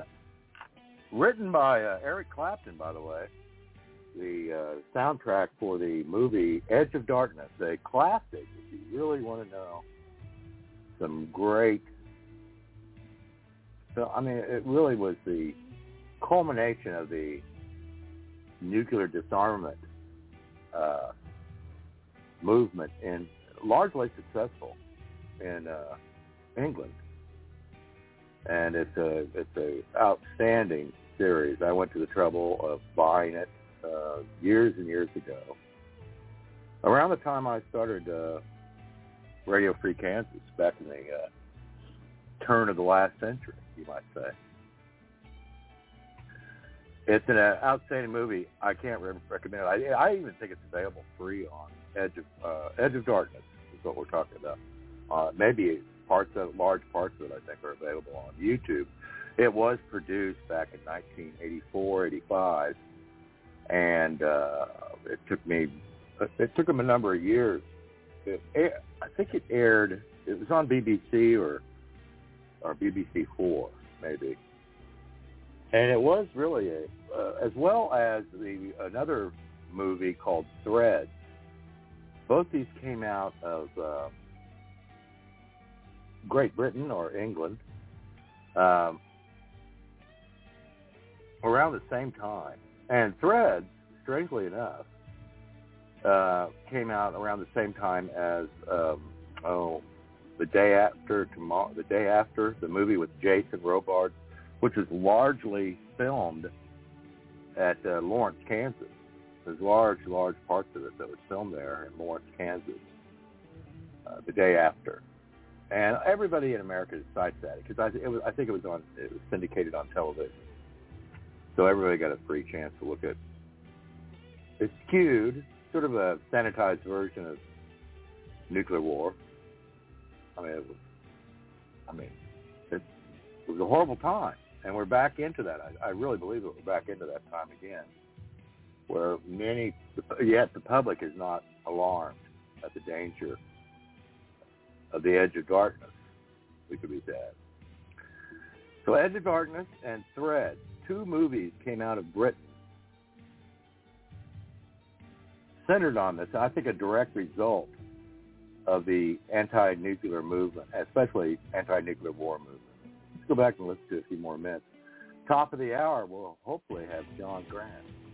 written by uh, Eric Clapton, by the way. The uh, soundtrack for the movie Edge of Darkness, a classic. If you really want to know some great, so I mean, it really was the culmination of the nuclear disarmament uh, movement, and largely successful in uh, England. And it's a it's a outstanding series. I went to the trouble of buying it uh, years and years ago. Around the time I started uh, Radio Free Kansas, back in the uh, turn of the last century, you might say. It's an uh, outstanding movie. I can't re- recommend it. I, I even think it's available free on Edge of uh, Edge of Darkness is what we're talking about. Uh, maybe parts of large parts of it, I think, are available on YouTube. It was produced back in nineteen eighty-four, eighty-five, and uh, it took me, it took them a number of years. It, it, I think it aired, it was on B B C or or B B C four, maybe. And it was really a, uh, as well as the another movie called Threads. Both these came out of uh, Great Britain or England um, around the same time. And Threads, strangely enough, uh, came out around the same time as um, oh, the day after tomorrow, the day after the movie with Jason Robards, which was largely filmed at uh, Lawrence, Kansas. There's large, large parts of it that was filmed there in Lawrence, Kansas, uh, the day after. And everybody in America cites that because I, it was, I think it was on, it was syndicated on television. So everybody got a free chance to look at. It's skewed, sort of a sanitized version of nuclear war. I mean, it was I mean, it, it was a horrible time, and we're back into that. I, I really believe that we're back into that time again, where many, yet the public is not alarmed at the danger of the Edge of Darkness, we could be sad. So Edge of Darkness and Threads, two movies came out of Britain centered on this, I think a direct result of the anti-nuclear movement, especially anti-nuclear war movement. Let's go back and listen to a few more minutes. Top of the hour, we'll hopefully have John Grant.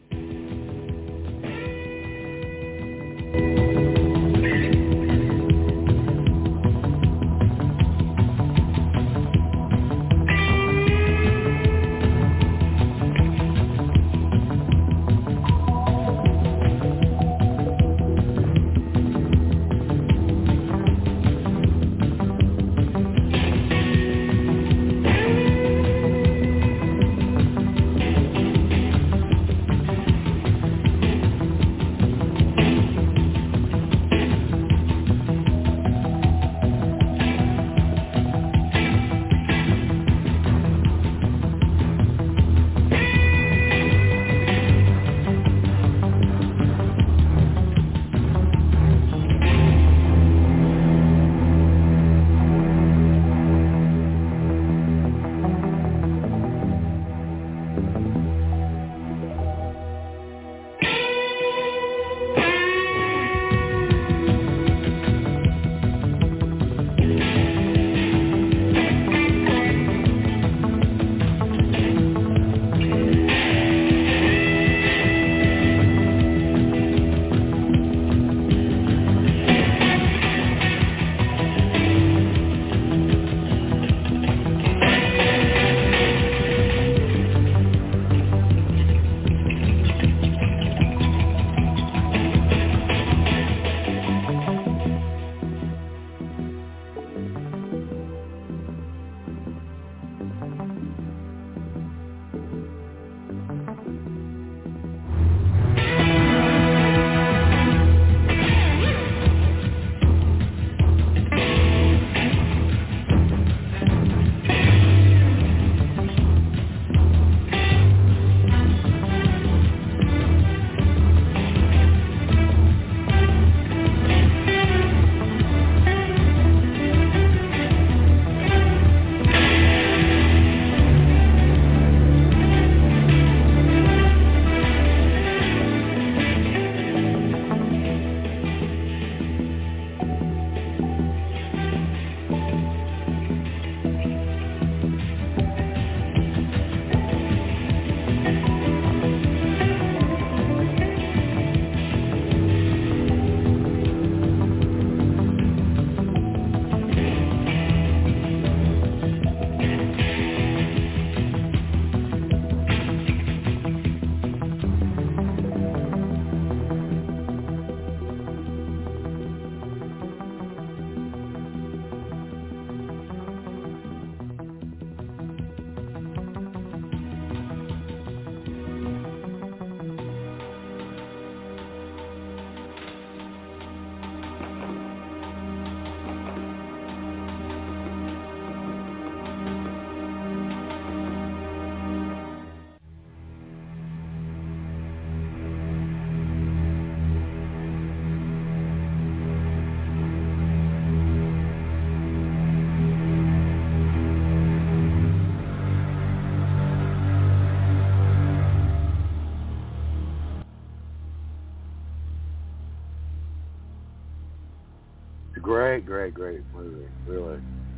Great, great, great movie, really.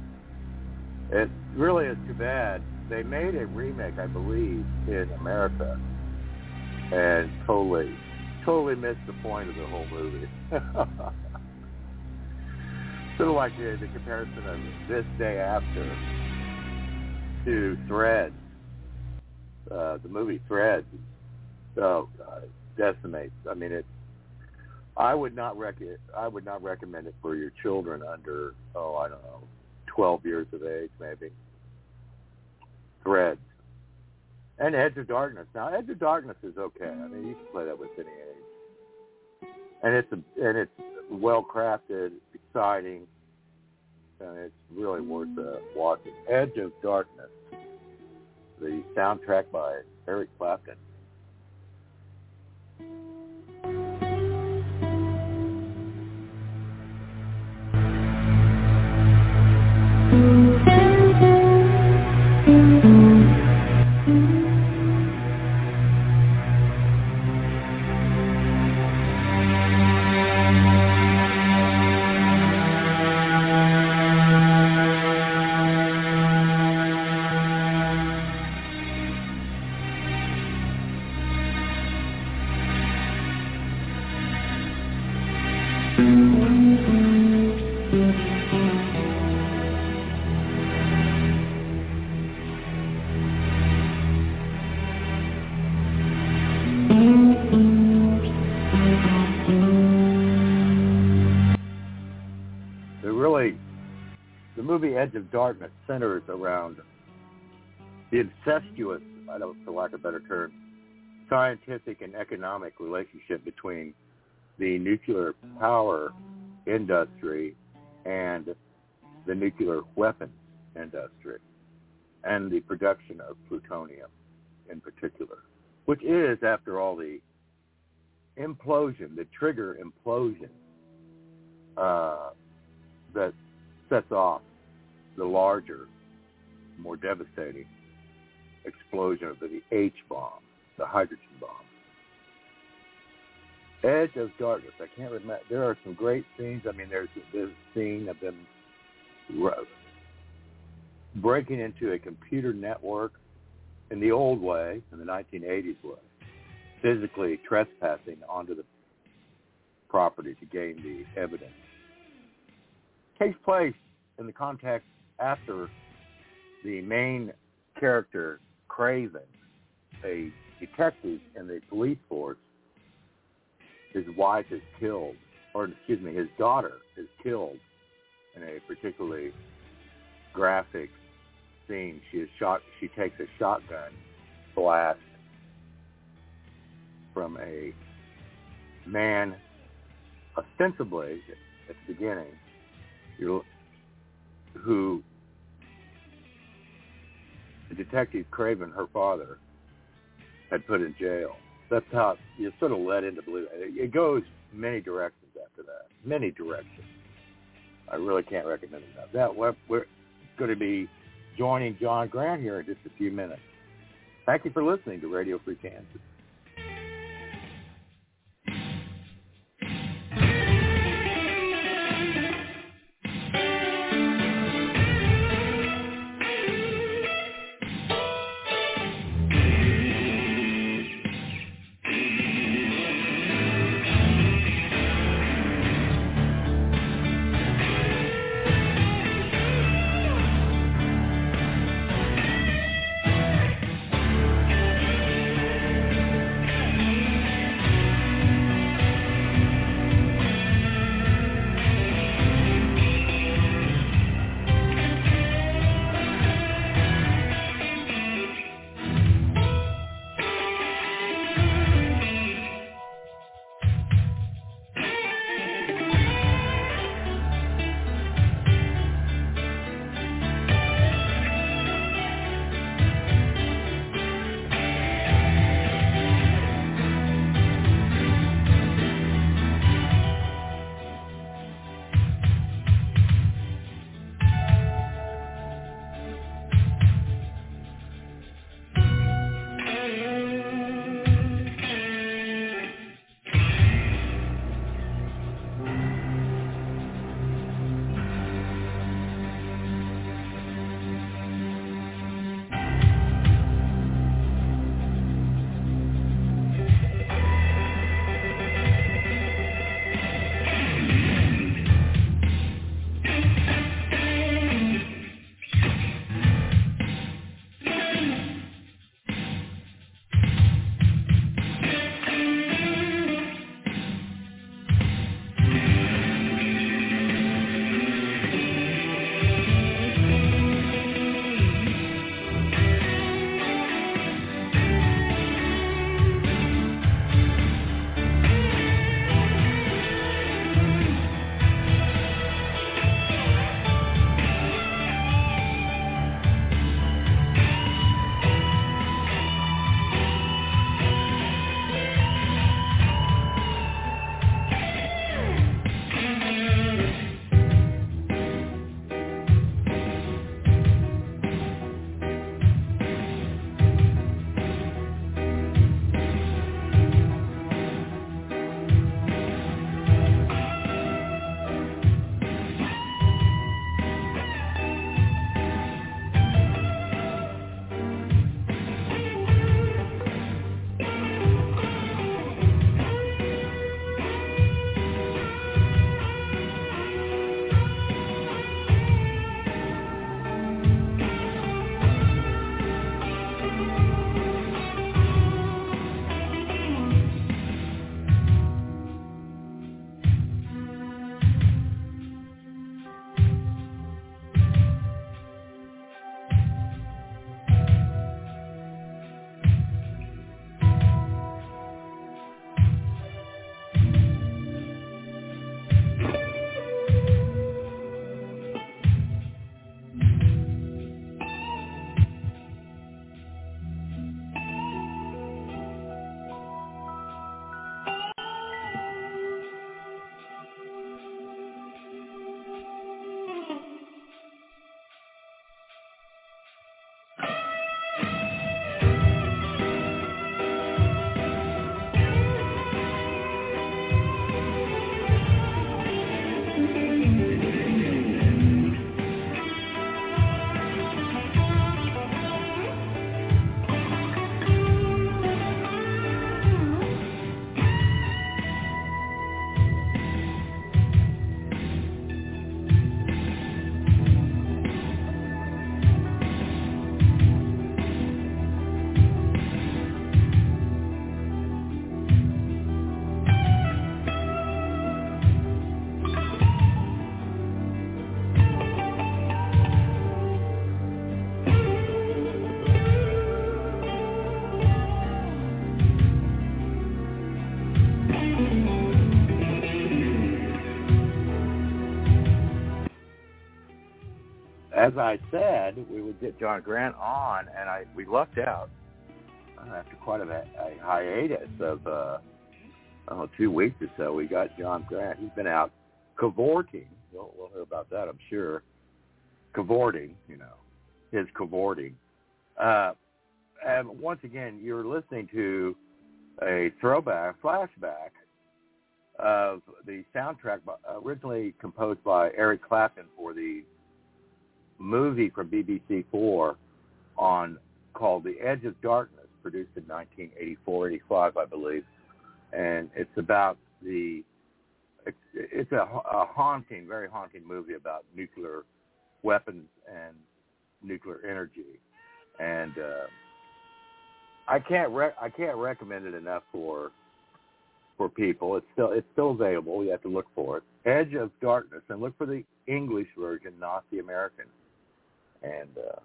It really is too bad. They made a remake, I believe, in America, and totally, totally missed the point of the whole movie. Sort of like the, the comparison of This Day After to Threads, uh, the movie Threads. Oh, God, decimates. I mean, it. I would not rec- I would not recommend it for your children under, oh, I don't know, twelve years of age, maybe. Threads. And Edge of Darkness. Now, Edge of Darkness is okay. I mean, you can play that with any age. And it's a, and it's well crafted, exciting. and it's really worth uh, watching. Edge of Darkness, the soundtrack by Eric Clapton. Edge of Darkness centers around the incestuous, I don't, for lack of a better term, scientific and economic relationship between the nuclear power industry and the nuclear weapons industry and the production of plutonium in particular, which is, after all, the implosion, the trigger implosion uh, that sets off the larger, more devastating explosion of the H-bomb, the hydrogen bomb. Edge of Darkness, I can't remember. There are some great scenes. I mean, there's this scene of them breaking into a computer network in the old way, in the nineteen eighties way, physically trespassing onto the property to gain the evidence. Takes place in the context after the main character, Craven, a detective in the police force, his wife is killed, or excuse me, his daughter is killed in a particularly graphic scene. She is shot. She takes a shotgun blast from a man, ostensibly at the beginning, who the detective Craven, her father, had put in jail. That's how you're sort of led into believe it. It goes many directions after that. Many directions. I really can't recommend it enough. That we're, we're going to be joining John Grant here in just a few minutes. Thank you for listening to Radio Free Kansas. as I said, we would get John Grant on, and I we lucked out uh, after quite a, a hiatus of uh, oh, two weeks or so. We got John Grant. He's been out cavorting. We'll, we'll hear about that, I'm sure. Cavorting, you know, his cavorting. Uh, and once again, you're listening to a throwback, flashback of the soundtrack originally composed by Eric Clapton for the movie from B B C four on called The Edge of Darkness, produced in nineteen eighty-four, eighty-five, I believe. And it's about the, it's, it's a, a haunting, very haunting movie about nuclear weapons and nuclear energy. And uh, I can't re- I can't recommend it enough for for people. It's still it's still available. You have to look for it. Edge of Darkness, and look for the English version, not the American. And uh,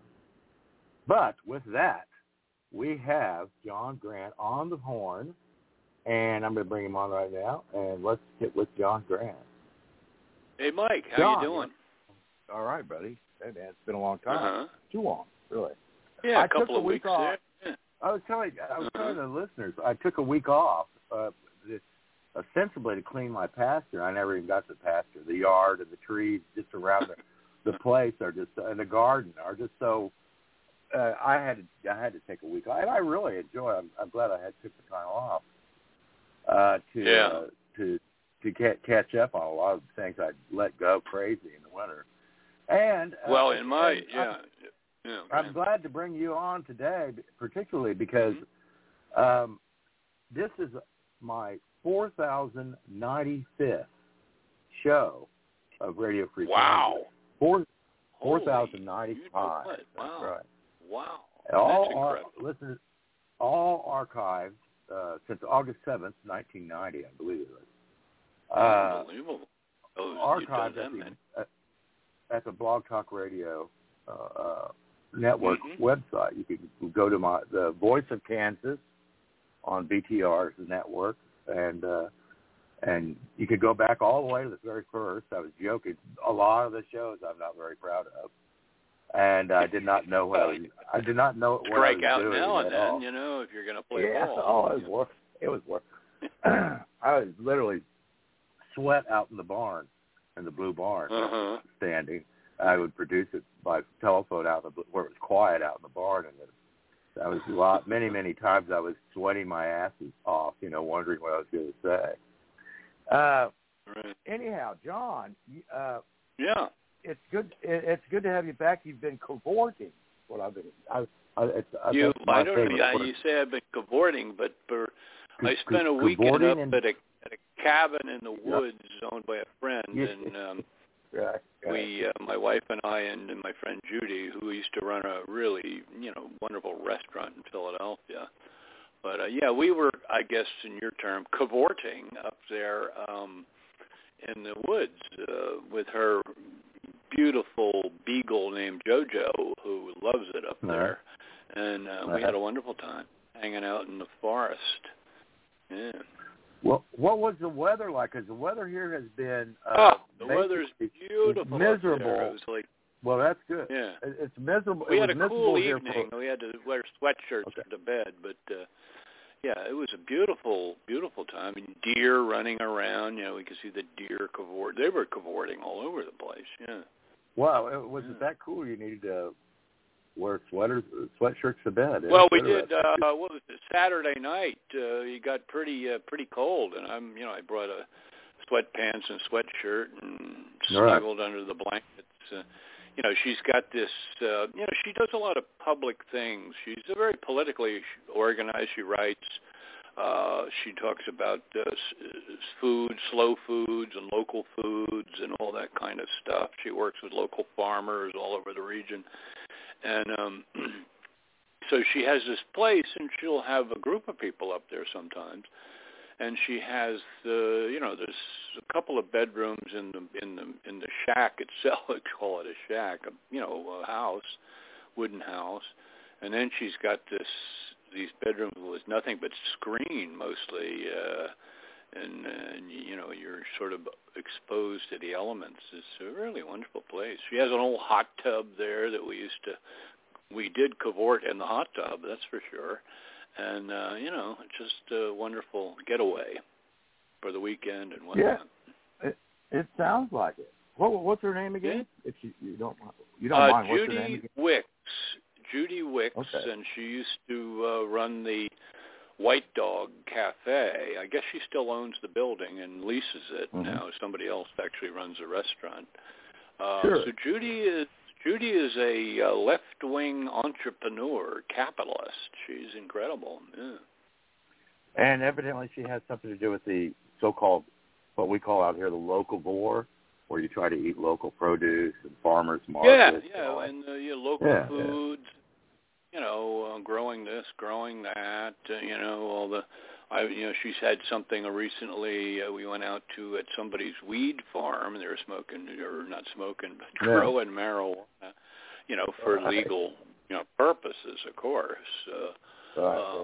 but with that, we have John Grant on the horn, and I'm going to bring him on right now. And let's get with John Grant. Hey, Mike, how John, you doing? All right, buddy. Hey, man, it's been a long time. Uh-huh. Too long, really. Yeah, I a couple took a of week weeks off. there. I was telling I was Uh-huh. telling the listeners I took a week off, uh, this, ostensibly to clean my pasture. I never even got to the pasture. The yard and the trees just around the, the place are just, and the garden are just so. Uh, I had to I had to take a week off, and I really enjoy. I'm, I'm glad I had took the time off uh, to Yeah. uh, to to get, catch up on a lot of things I'd let go crazy in the winter. And uh, Well, in my and yeah. I, yeah I'm glad to bring you on today, particularly because um, this is my four thousand ninety-fifth show of Radio Free Wow. Kansas. Four four thousand ninety-five. That's That's wow. right. Wow. All That's our incredible. listeners, all archived uh, since August seventh, nineteen ninety, I believe it was. Uh, Unbelievable. Oh, archived you've at done the, that, at, at the Blog Talk Radio uh, uh, network Mm-hmm. website. You can go to my the Voice of Kansas on B T R's network, and uh, and you could go back all the way to the very first. I was joking. A lot of the shows I'm not very proud of, and I did not know what I was. I did not know what Strike I was out doing now and at then, all. you know, if you're going to play Yeah, ball. oh, it was work. It was work. I was literally sweat out in the barn, in the blue barn, Uh-huh. standing. I would produce it by telephone out in the, where it was quiet out in the barn, and it, I was a lot, many, many times I was sweating my asses off, you know, wondering what I was going to say. Uh, right. Anyhow, John, uh, Yeah. it's good. It, it's good to have you back. You've been cavorting. What I've been. I, I, it's, I, You, that's my I don't know. favorite Yeah, word. you say I've been cavorting, but for, I C- spent a c- weekend cavorting up and- at a, at a cabin in the woods owned by a friend, Yeah. and um, Right, right. we, uh, my wife and I, and, and my friend Judy, who used to run a really, you know, wonderful restaurant in Philadelphia. But uh, yeah, we were, I guess, in your term, cavorting up there um, in the woods uh, with her beautiful beagle named JoJo, who loves it up Right. there, and uh, we Right. had a wonderful time hanging out in the forest. Yeah. Well, what was the weather like? Because the weather here has been uh, oh, the basically weather's beautiful. up miserable. there. It was like, Well, that's good. yeah. It- It's miserable. We it had was a miserable cool here evening. For, We had to wear sweatshirts Okay. to bed, but uh, yeah, it was a beautiful, beautiful time. And deer running around. You know, we could see the deer cavort. They were cavorting all over the place. Yeah. wow, it, was it that cool? You needed to wear sweaters, sweatshirts to bed. Well, we Literally. did. Uh, what was it? Saturday night. Uh, it got pretty, uh, pretty cold, and I'm, you know, I brought a sweatpants and sweatshirt and All right. snuggled under the blankets. Uh, you know, she's got this. Uh, you know, she does a lot of public things. She's a very politically organized. She writes. Uh, she talks about uh, s- food, slow foods, and local foods, and all that kind of stuff. She works with local farmers all over the region. And um, so she has this place, and she'll have a group of people up there sometimes. And she has the, you know, there's a couple of bedrooms in the in the in the shack itself. I call it a shack, a, you know, a house, wooden house. And then she's got this these bedrooms with nothing but screen mostly. Uh, and, and you know, you're sort of exposed to the elements. It's a really wonderful place. She has an old hot tub there that we used to, we did cavort in the hot tub, that's for sure. And, uh, you know, just a wonderful getaway for the weekend and whatnot. Yeah, it, it sounds like it. What, what's her name again? Yeah. If you, you don't, you don't uh, mind, what's Judy her name again? Wicks. Judy Wicks, okay. And she used to uh, run the White Dog Cafe. I guess she still owns the building and leases it mm-hmm. now. Somebody else actually runs a restaurant. Uh, sure. So Judy is Judy is a uh, left-wing entrepreneur, capitalist. She's incredible. Yeah. And evidently she has something to do with the so-called, what we call out here, the locavore, where you try to eat local produce and farmers markets. Yeah, yeah, and, and uh, you know, local yeah, foods. Yeah. You know, uh, growing this, growing that. Uh, you know, all the. I, you know, she's had something recently. Uh, we went out to at somebody's weed farm, and they were smoking, or not smoking, but yeah. growing marijuana. You know, for right. legal, you know, purposes, of course. Uh, right. um,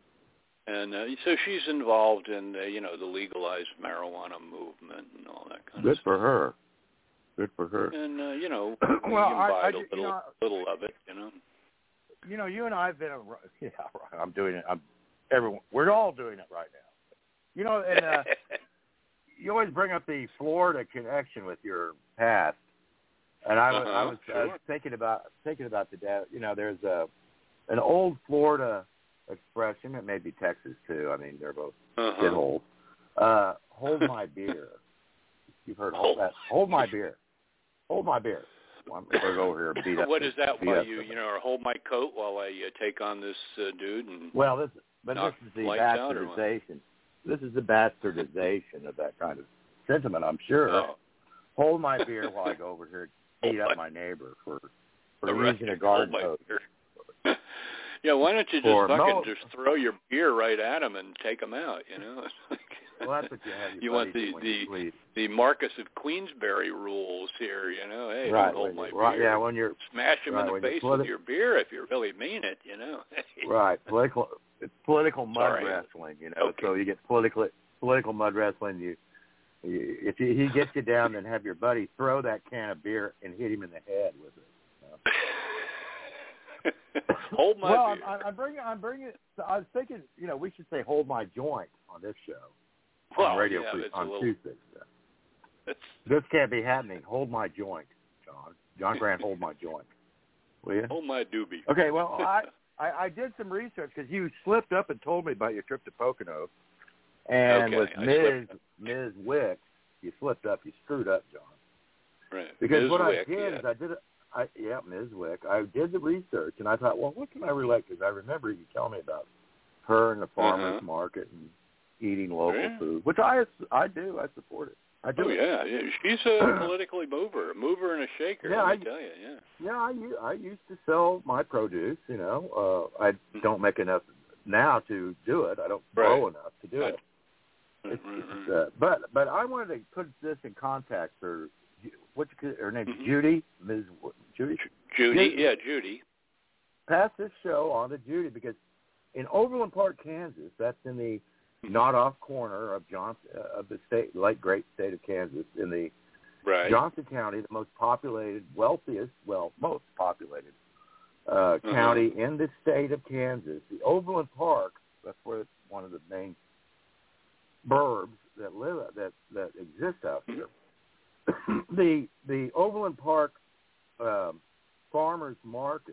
and uh, so she's involved in, the, you know, the legalized marijuana movement and all that kind Good of stuff. Good for her. Good for her. And uh, you know, well, we I, I, invite a little, you know, little of it, you know. You know, you and I have been. A, yeah, I'm doing it. I'm. Everyone, we're all doing it right now. You know, and uh, you always bring up the Florida connection with your past, and I was, uh-huh, I, was sure. I was thinking about thinking about the dad. You know, there's a an old Florida expression. It may be Texas too. I mean, they're both uh-huh. shitholes. Uh, hold my beer. You've heard hold that. Hold my beer. Hold my beer. I'm going to go over here and beat up. What is that? Why you, somebody. you know, or hold my coat while I uh, take on this uh, dude and well, this, but knock this is the lights out or what? bastardization. This is the bastardization of that kind of sentiment. I'm sure. Oh. Hold my beer while I go over here and beat hold up my, my neighbor for for the using a garden hose. Yeah, why don't you just For fucking no, just throw your beer right at him and take him out? You know. Well, that's what you have. Your you want the the the Marcus of Queensberry rules here, you know. Hey, right, don't hold my you, beer. right, yeah, when you're smash him right, in the face politi- with your beer if you really mean it, you know. right, political it's political mud Sorry. wrestling, you know. Okay. So you get political political mud wrestling. You, you if you, he gets you down, then have your buddy throw that can of beer and hit him in the head with it. You know? Hold my well, beer. I'm, I'm bringing. I'm bringing. I was thinking, you know, we should say "hold my joint" on this show. Well, on radio yeah, free, it's on a little, Tuesday. This can't be happening. Hold my joint, John. John Grant, hold my joint. Will you? Hold my doobie. Okay, well, I, I, I did some research because you slipped up and told me about your trip to Pocono. And okay, with I Miz Miz Wicks, you slipped up. You screwed up, John. Right. Because Miz what Wick, I did yeah. is I did it. I, yeah, Miz Wick. I did the research, and I thought, well, what can I relate? Because I remember you telling me about her and the farmer's uh-huh. market and eating local yeah. food, which I I do. I support it. I do. Oh, it. yeah. yeah. She's a politically mover, a mover and a shaker, yeah, let me I, tell you, yeah. Yeah, I, I used to sell my produce, you know. Uh, I don't make enough now to do it. I don't grow right. enough to do right. it. It's, it's, uh, but but I wanted to put this in context for, what's her name? Mm-hmm. Judy? Miz Judy? Judy, yeah, Judy. Pass this show on to Judy because in Overland Park, Kansas, that's in the not-off corner of Johnson, uh, of the state, late great state of Kansas, in the right. Johnson County, the most populated, wealthiest, well, most populated uh, uh-huh. county in the state of Kansas. The Overland Park, that's where it's one of the main burbs that live that that exist out here. the the Overland Park um, farmers market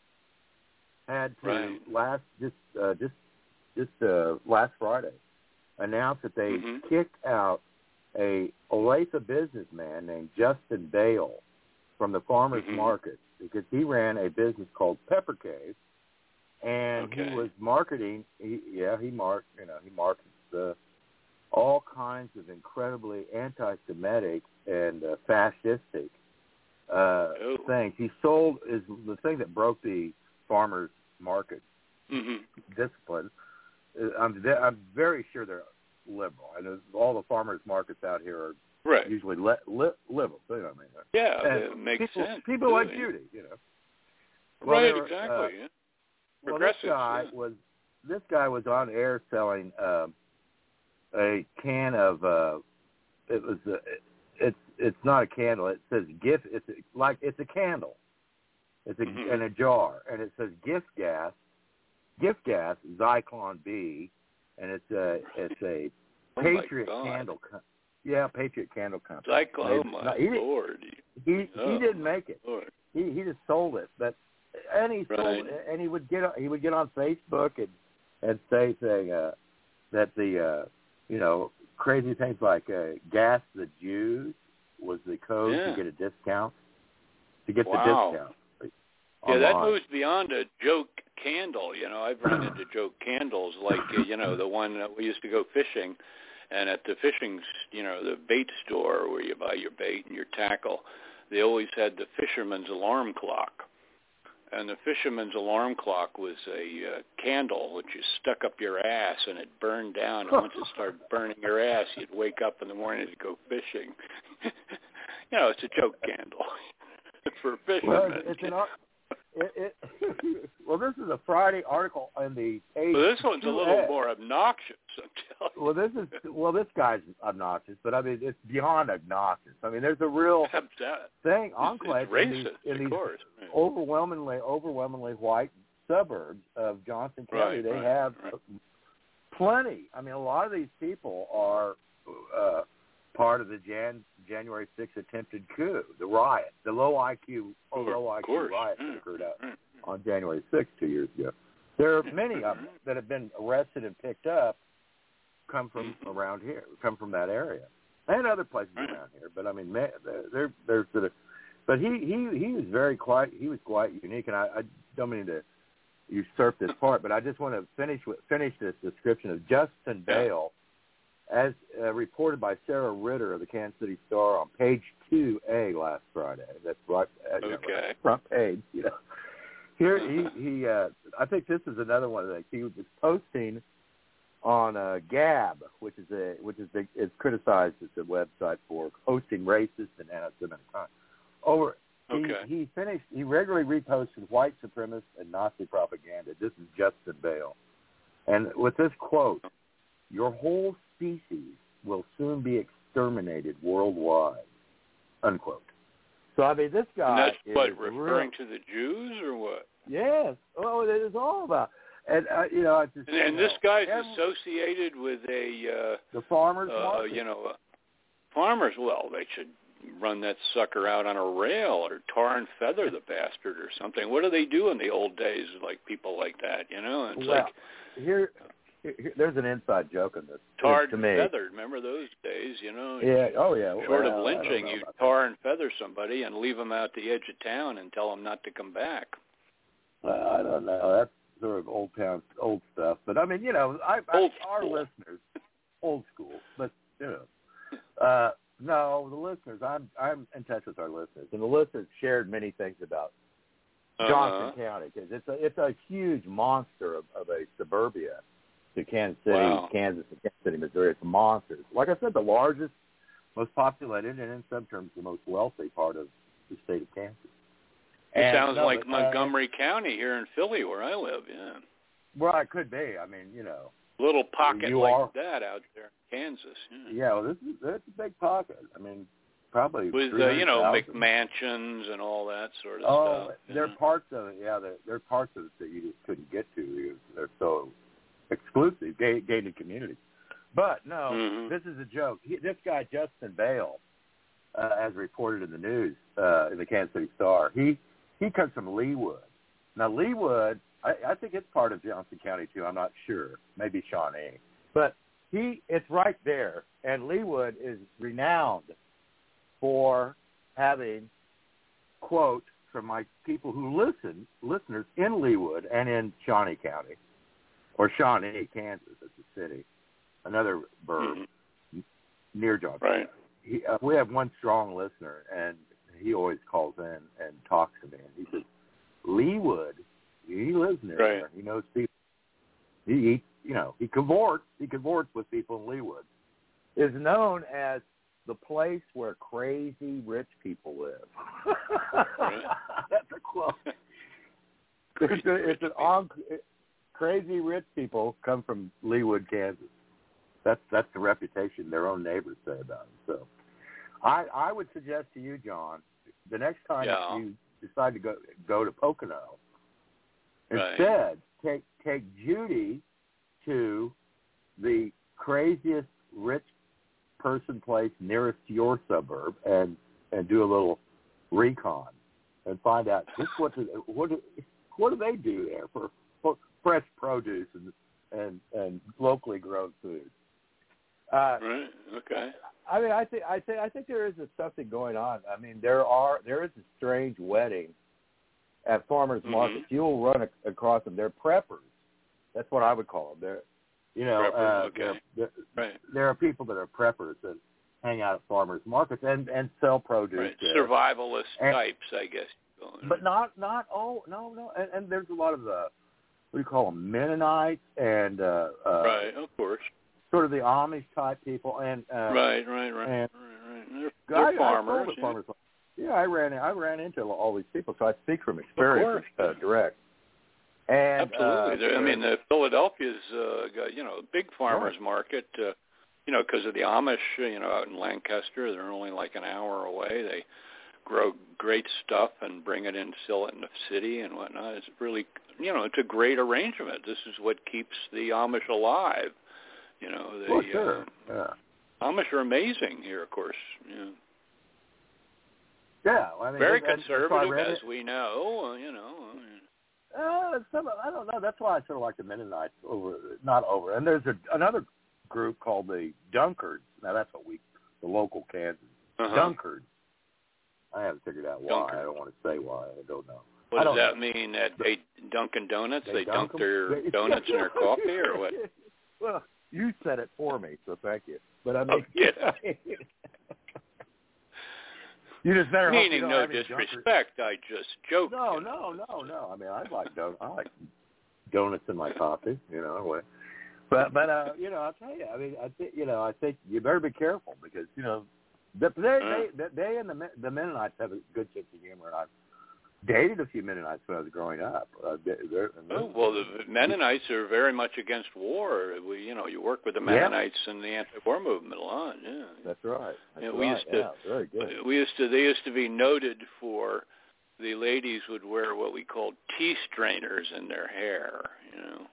had to right. last just uh, just just uh, last Friday announced that they mm-hmm. kicked out a Olathe businessman named Justin Bale from the farmers mm-hmm. market because he ran a business called Pepper Cave, and okay. he was marketing. He, yeah, he marked. You know, he markets uh, all kinds of incredibly anti-Semitic and uh, fascistic uh, oh. things. He sold is the thing that broke the farmers market mm-hmm. discipline. I'm I'm very sure they're liberal. I know all the farmers markets out here are right. usually li- li- liberal. You know what I mean? Yeah, and it makes people, sense. People too, like yeah. Judy, you know. Well, right, were, exactly. Uh, yeah. Well, this Progressives. guy yeah. was this guy was on air selling um, a can of uh, it was uh, it's it's not a candle. It says gift. It's a, like it's a candle. It's a, mm-hmm. in a jar, and it says gift gas. Gift gas, Zyklon B, and it's a it's a oh Patriot candle. Co- yeah, Patriot candle company. Zyklon, oh my no, he lord! He oh, he didn't make it. Lord. He he just sold it, but and he right. sold and he would get he would get on Facebook and and say saying uh, that the uh, you know crazy things like uh, gas the Jews was the code yeah. to get a discount to get wow. the discount. Yeah, that online. moves beyond a joke candle. You know, I've run into joke candles like uh, you know the one that we used to go fishing, and at the fishing, you know, the bait store where you buy your bait and your tackle, they always had the fisherman's alarm clock. And the fisherman's alarm clock was a uh, candle which you stuck up your ass and it burned down. And once it started burning your ass, you'd wake up in the morning to go fishing. You know, it's a joke candle for fishermen. Well, it's an, it, it, well, this is a Friday article on the page. Well, this one's a little more obnoxious, I'm telling you. Well, this is well, this guy's obnoxious, but I mean, it's beyond obnoxious. I mean, there's a real thing, enclave it's racist, in these, in these of course. overwhelmingly, overwhelmingly white suburbs of Johnson County. Right, they right, have right. plenty. I mean, a lot of these people are uh, part of the Jan, January sixth attempted coup, the riot, the low I Q, oh, low I Q riot that occurred out on January sixth two years ago. There are many of them that have been arrested and picked up come from around here, come from that area, and other places around here. But I mean, they're they're, they're sort of. But he he he was very quite he was quite unique, and I, I don't mean to usurp this part, but I just want to finish with finish this description of Justin Bale. As uh, reported by Sarah Ritter of the Kansas City Star on page two A last Friday. That's right, uh, you know, okay. front page. You know, here he he. Uh, I think this is another one of the things he was posting on uh, Gab, which is a which is the, it's criticized as a website for hosting racist and anti-Semitic content. Over okay. he he finished. He regularly reposted white supremacist and Nazi propaganda. This is Justin Bale, and with this quote, "Your whole species will soon be exterminated worldwide," unquote. So, I mean, this guy and that's is what, referring real, to the Jews or what? Yes. Oh, it is all about. And, uh, you know, I just, And, and you this know, guy's every, associated with a... Uh, the farmers uh, market. You know, uh, farmers, well, they should run that sucker out on a rail or tar and feather the bastard or something. What do they do in the old days, like people like that, you know? It's well, like... Here, here, there's an inside joke in this. Tarred to and me. feathered. Remember those days, you know? Yeah. Oh, yeah. Short well, of lynching, you that. tar and feather somebody and leave them out the edge of town and tell them not to come back. Well, I don't know. That's sort of old town, old stuff. But I mean, you know, I, I, our listeners, old school. But you know, uh, no, the listeners. I'm I'm in touch with our listeners, and the listeners shared many things about Johnson uh-huh. County because it's a it's a huge monster of, of a suburbia to Kansas City, wow. Kansas, and Kansas City, Missouri. It's a monster. Like I said, the largest, most populated, and in some terms, the most wealthy part of the state of Kansas. It and sounds no, like uh, Montgomery County here in Philly, where I live. Yeah. Well, it could be. I mean, you know, little pocket you like are, that out there in Kansas. Yeah. Yeah. Well, this is that's a big pocket. I mean, probably with uh, you know McMansions and all that sort of oh, stuff. there are know? parts of it. Yeah, there, there are parts of it that you just couldn't get to. They're so exclusive, gay, gated community. But no, mm-hmm. this is a joke. He, this guy Justin Bale, uh, as reported in the news uh, in the Kansas City Star, he he comes from Leawood. Now Leawood, I, I think it's part of Johnson County too. I'm not sure, maybe Shawnee, but he it's right there, and Leawood is renowned for having, quote, from my people who listen, listeners in Leawood and in Shawnee County, or Shawnee, Kansas, it's a city, another burb mm-hmm. near Johnson. Right. He, uh, we have one strong listener, and he always calls in and talks to me, and he says, Leawood, he lives near right. there. He knows people. He, he, you know, he cavorts, he cavorts with people in Leawood. Is known as the place where crazy rich people live. That's a quote. It's, a, it's an on, it, crazy rich people come from Leawood, Kansas. That's that's the reputation their own neighbors say about them. So, I, I would suggest to you, John, the next time yeah. you decide to go go to Pocono, right. instead take take Judy to the craziest rich person place nearest to your suburb and, and do a little recon and find out just what do, what do, what do they do there for, for fresh produce and, and, and locally grown food. Uh, right. Okay. I mean, I think I think I think there is a, something going on. I mean, there are there is a strange wedding at farmers mm-hmm. markets. You'll run a, across them. They're preppers. That's what I would call them. They're, you know, preppers, uh, okay. they're, they're, right. there are people that are preppers that hang out at farmers markets and, and sell produce. Right. There. Survivalist and, types, I guess. But not not oh no no and, and there's a lot of the what do you call them Mennonites and uh, uh, right, of course. Sort of the Amish type people, and uh, right, right, right, and right, right. They're, they're I, farmers. I yeah. farmers. Yeah, I ran I ran into all these people, so I speak from experience, uh, direct. And absolutely, uh, I mean, uh, Philadelphia's uh, got, you know, a big farmers right. market. Uh, you know, because of the Amish, you know, out in Lancaster, they're only like an hour away. They grow great stuff and bring it in, sell it in the city and whatnot. It's really, you know, it's a great arrangement. This is what keeps the Amish alive. You know, they, well, sure. uh, yeah. Amish are amazing here, of course. Yeah, yeah well, I mean, very and, conservative, and as we know. Uh, you know. Uh, some, I don't know. That's why I sort of like the Mennonites over, not over. And there's a, another group called the Dunkards. Now that's what we, the local Kansas uh-huh. Dunkards. I haven't figured out why. Dunkard. I don't want to say why. I don't know. What does that know. mean? That they Dunkin' Donuts? They, they dunk, dunk their they, donuts in their coffee, or what? Well, you said it for me, so thank you. But I mean, oh, yeah. you just better meaning hope you don't no have any disrespect. I just joke. No, you know. no, no, no. I mean, I like don- I like donuts in my coffee. You know, but but uh, you know, I'll tell you. I mean, I think you know, I think you better be careful because you know, they they they, they and the the Mennonites have a good sense of humor, and I've dated a few Mennonites when I was growing up. Uh, they're, they're, oh, well, the Mennonites are very much against war. We, you know, you work with the Mennonites yeah. and the anti-war movement a lot. Yeah, that's right. That's yeah, we right. used to, yeah, very good. We used to. They used to be noted for the ladies would wear what we called tea strainers in their hair. You know.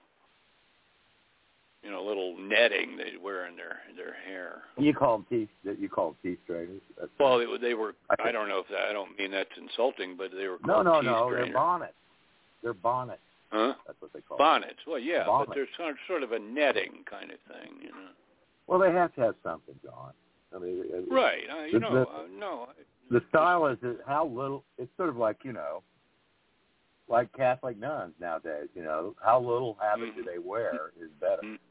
You know, little netting they wear in their their hair. You call them tea. You call them tea strainers. That's well, they, they were. I, I don't know if that. I don't mean that's insulting, but they were called no, no, tea no. strainers. They're bonnets. They're bonnets. Huh? That's what they call bonnets. Them. Well, yeah, bonnets. but they're sort sort of a netting kind of thing, you know. Well, they have to have something, John. I mean, right. Uh, you the, know, the, uh, no. The style is how little. It's sort of like you know, like Catholic nuns nowadays. You know, how little habit mm-hmm. do they wear is better. Mm-hmm.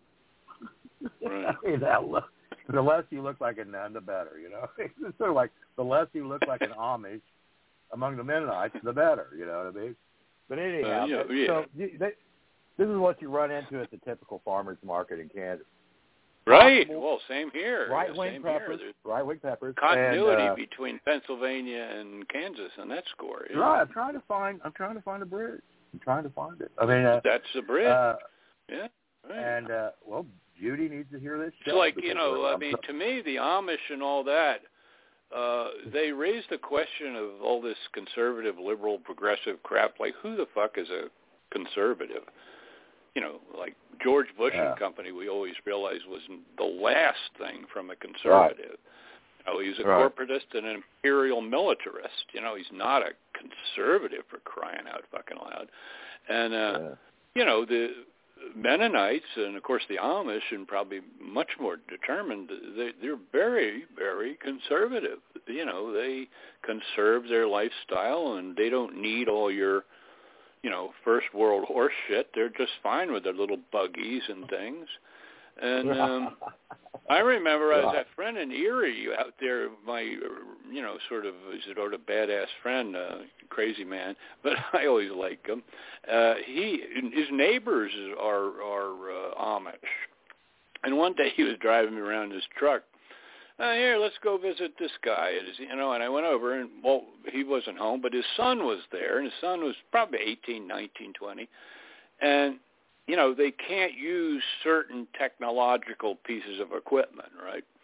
Right. I mean, that look, the less you look like a nun, the better. You know, it's sort of like the less you look like an Amish among the Mennonites, the better. You know what I mean? But anyhow, uh, yeah, so yeah. you, they, this is what you run into at the typical farmers market in Kansas. Right. Possible, well, same here. Right yeah, wing same peppers. Here. Right wing peppers. Continuity and, uh, between Pennsylvania and Kansas on that score. Yeah. Right. I'm trying to find. I'm trying to find a bridge. I'm trying to find it. I mean, uh, that's the bridge. Uh, yeah. Right. And uh, well, Judy needs to hear this. It's like you know. I mean, to me, the Amish and all that. Uh, they raised the question of all this conservative, liberal, progressive crap. Like, who the fuck is a conservative? You know, like George Bush yeah. and company, we always realized was the last thing from a conservative. Right. You know, he's a right. corporatist and an imperial militarist. You know, he's not a conservative for crying out fucking loud. And, uh, yeah. you know, the Mennonites and, of course, the Amish, and probably much more determined, they, they're very, very conservative. You know, they conserve their lifestyle, and they don't need all your, you know, first world horse shit. They're just fine with their little buggies and things. And um, I remember I was that friend in Erie out there, my, you know, sort of, he's sort of badass friend, uh, crazy man, but I always like him. Uh, he, his neighbors are, are uh, Amish. And one day he was driving me around in his truck. Uh, here, let's go visit this guy. It is, you know, and I went over, and, well, he wasn't home, but his son was there, and his son was probably eighteen, nineteen, twenty. And, you know, they can't use certain technological pieces of equipment, right?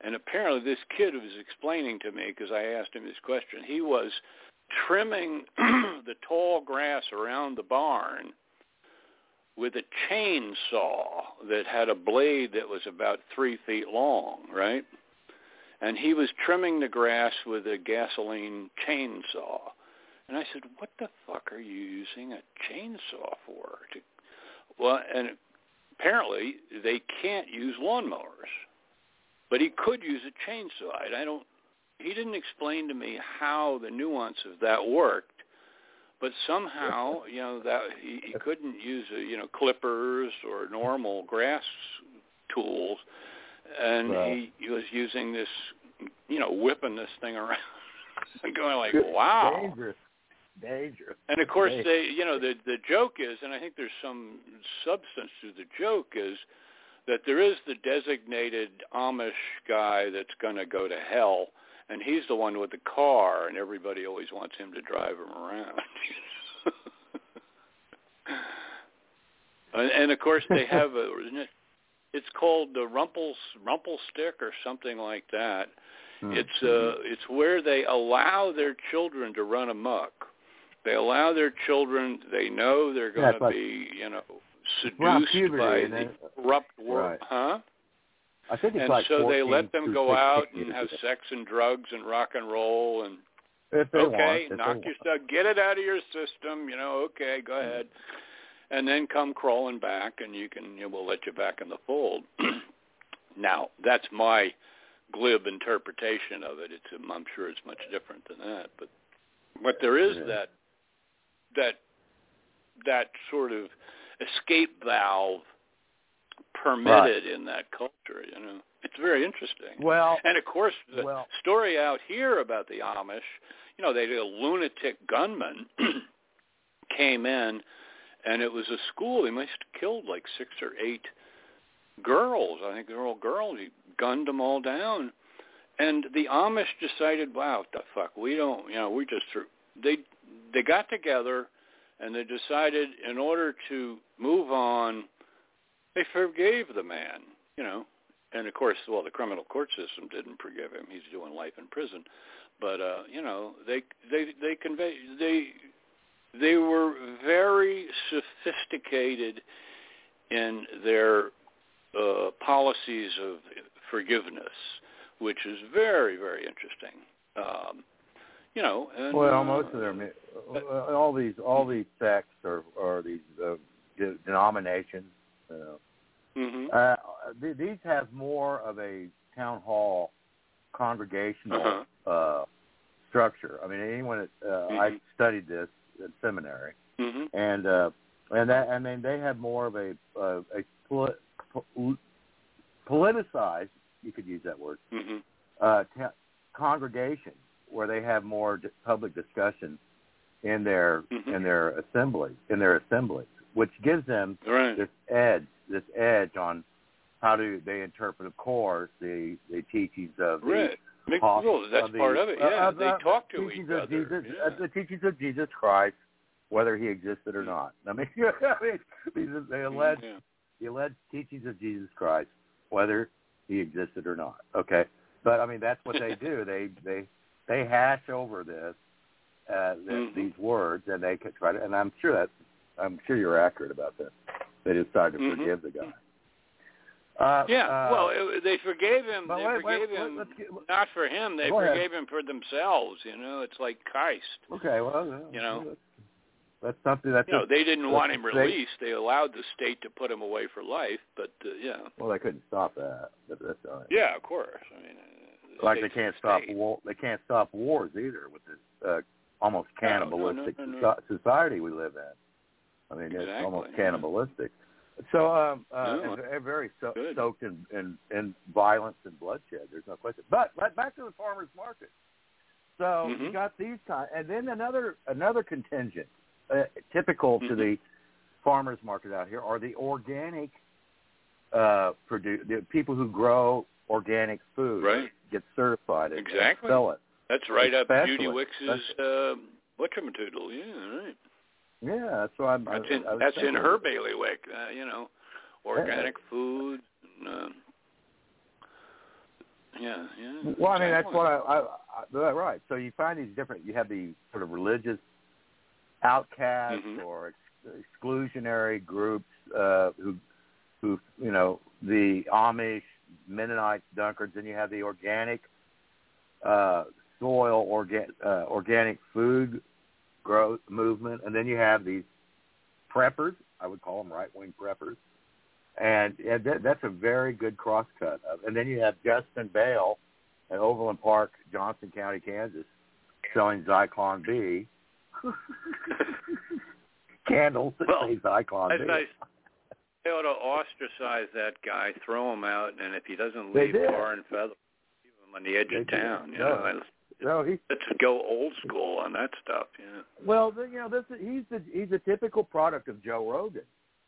And apparently this kid was explaining to me, because I asked him this question, he was trimming the tall grass around the barn with a chainsaw that had a blade that was about three feet long, right? And he was trimming the grass with a gasoline chainsaw. And I said, what the fuck are you using a chainsaw for? To, well, and apparently they can't use lawnmowers, but he could use a chainsaw. And I don't, he didn't explain to me how the nuance of that worked, but somehow, you know, that he, he couldn't use, a, you know, clippers or normal grass tools, and Right. he, he was using this, you know, whipping this thing around, and going like, wow. Dangerous. Dangerous. And of course, Dangerous. they, you know, the the joke is, and I think there's some substance to the joke, is that there is the designated Amish guy that's going to go to hell, and he's the one with the car, and everybody always wants him to drive him around. and, and of course, they have a, it's called the Rumpels Rumpelstick or something like that. Mm-hmm. It's uh, it's where they allow their children to run amok. They allow their children. They know they're going to yeah, like, be, you know, around seduced puberty, by and the then, corrupt world, right. huh? I think it's and like so they let fourteen them to go out sixteen and have years. sex and drugs and rock and roll and If they okay, want, if knock they your stuff, get it out of your system. You know, okay, go ahead, and then come crawling back, and you can, you know, we'll let you back in the fold. Now, that's my glib interpretation of it. It's, I'm sure it's much different than that, but but there is Yeah. that that that sort of escape valve permitted right. in that culture. You know, it's very interesting. Well, and of course, the well, story out here about the Amish, you know, they a lunatic gunman came in, and it was a school. He must have killed like six or eight girls. I think they're all girls. He gunned them all down, and the Amish decided, wow, what the fuck, we don't, you know, we just they they got together, and they decided in order to move on, they forgave the man, you know, and of course, well, the criminal court system didn't forgive him. He's doing life in prison, but uh, you know, they they they convey they they were very sophisticated in their uh, policies of forgiveness, which is very very interesting. Um, you know, and, well, uh, most of them, uh, all these all these sects or or these uh, de- denominations. You know, mm-hmm. uh, th- these have more of a town hall congregational uh-huh. uh, structure. I mean, anyone that, uh, mm-hmm. I studied this at seminary, mm-hmm. and uh, and that I mean they have more of a uh, a poli- po- politicized, you could use that word, mm-hmm. uh, t- congregation where they have more d- public discussion in their mm-hmm. in their assembly in their assemblies, which gives them right. this edge, this edge on how do they interpret, of course, the, the teachings of the right. apostles. That's of the, part of it. Yeah, uh, they uh, talk to teachings each of other. Jesus, yeah. uh, the teachings of Jesus Christ, whether he existed or not. I mean, I mean these are the alleged, yeah. the alleged teachings of Jesus Christ, whether he existed or not. Okay, but I mean that's what they do. They they they hash over this, uh, this mm-hmm. these words, and they could try to. And I'm sure that's I'm sure you're accurate about this. They decided to mm-hmm. forgive the guy. Uh, yeah, uh, well, it, they forgave him. They wait, forgave wait, him let's get, not for him. They forgave him for themselves. You know, it's like Christ. Okay, well, you know, that's, that's something that's. You know, they didn't want him they, released. They allowed the state to put him away for life, but uh, yeah. Well, they couldn't stop that. But that's all right. Yeah, of course. I mean, uh, like they can't stop state. war. They can't stop wars either with this uh, almost cannibalistic no, no, no, no. society we live in. I mean, exactly. it's almost cannibalistic. So, um, uh, no. and, and very so, Good. soaked in, in, in violence and bloodshed. There's no question. But, but back to the farmers market. So mm-hmm. you got these kind, and then another another contingent, uh, typical mm-hmm. to the farmers market out here, are the organic uh, produ- the people who grow organic food, right? Get certified and, exactly. and sell it. That's right Especially. up Judy Wicks's uh, whatchamatoodle. Yeah, right. Yeah, that's what I'm. That's I, in I that's in her it. bailiwick. Uh, you know, organic yeah. food. And, uh, Yeah, yeah. Well, I mean, exactly. that's what I, I, I, right. So you find these different, you have the sort of religious outcasts mm-hmm. or ex- exclusionary groups uh, who, who, you know, the Amish, Mennonites, Dunkards, and you have the organic uh, soil, orga- uh, organic food growth movement, and then you have these preppers, I would call them right-wing preppers, and, and that, that's a very good crosscut. And then you have Justin Bale at Overland Park, Johnson County, Kansas, selling Zyklon B. Candles that well, say Zyklon B. I, they ought to ostracize that guy, throw him out, and if he doesn't They leave did. tar and feather, leave him on the edge They of town. did. You No. know, let's, No, he, let's go old school on that stuff. Yeah. well, you know, this is, he's the he's a typical product of Joe Rogan,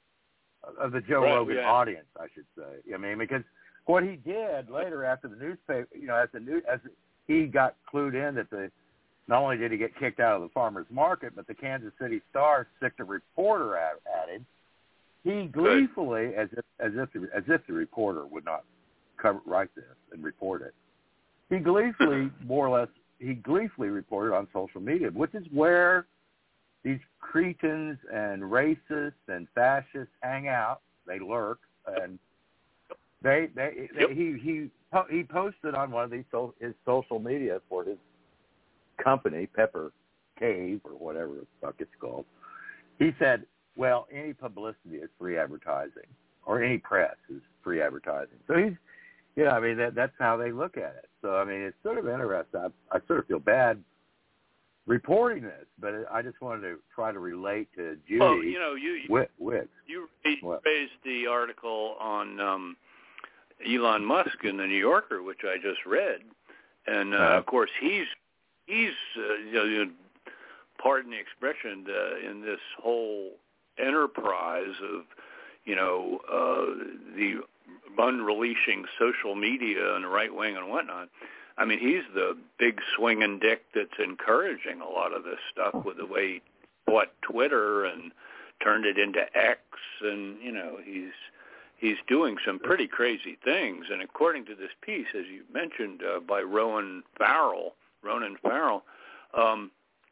of the Joe Right, Rogan yeah. audience, I should say. I mean, because what he did later after the newspaper, you know, as the new as he got clued in that the not only did he get kicked out of the farmers market, but the Kansas City Star sicked a reporter at, at him. He gleefully, as if as if the, as if the reporter would not cover write this and report it, he gleefully, more or less, he gleefully reported on social media, which is where these cretins and racists and fascists hang out. They lurk, and they they, Yep. they he he he posted on one of these so, his social media for his company, Pepper Cave or whatever the fuck it's called. He said, well, any publicity is free advertising, or any press is free advertising. So he's, you know, I mean, that, that's how they look at it. So, I mean, it's sort of interesting. I, I sort of feel bad reporting this, but I just wanted to try to relate to Judy. Well, you know, you Witt, Witt. you raised the article on um, Elon Musk in the New Yorker, which I just read, and uh, Uh-huh. of course he's he's uh, you know, pardon the expression, uh, in this whole enterprise of, you know, uh, the unreleashing social media and the right wing and whatnot. I mean, he's the big swinging dick that's encouraging a lot of this stuff with the way he bought Twitter and turned it into X, and, you know, he's he's doing some pretty crazy things. And according to this piece, as you mentioned, uh, by Rowan Farrell, Ronan Farrell, um,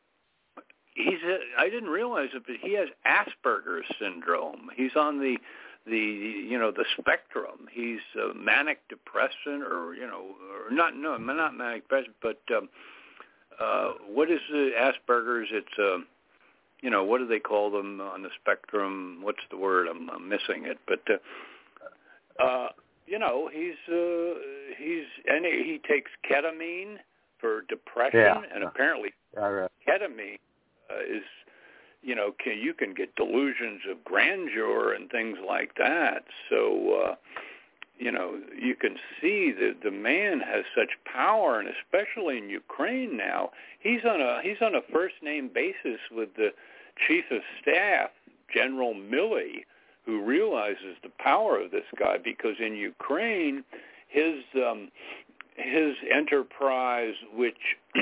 he's a, I didn't realize it, but he has Asperger's syndrome. He's on the the you know the spectrum. He's uh, manic depressant, or you know, or not no not manic depressant, but um, uh, what is the Asperger's? It's uh, you know, what do they call them on the spectrum? What's the word? I'm, I'm missing it, but uh, uh, you know, he's uh, he's and he takes ketamine for depression, Yeah. and apparently All right. ketamine uh, is, you know, can, you can get delusions of grandeur and things like that. So, uh, you know, you can see that the man has such power, and especially in Ukraine now, he's on a he's on a first name basis with the chief of staff, General Milley, who realizes the power of this guy, because in Ukraine, his um, his enterprise, which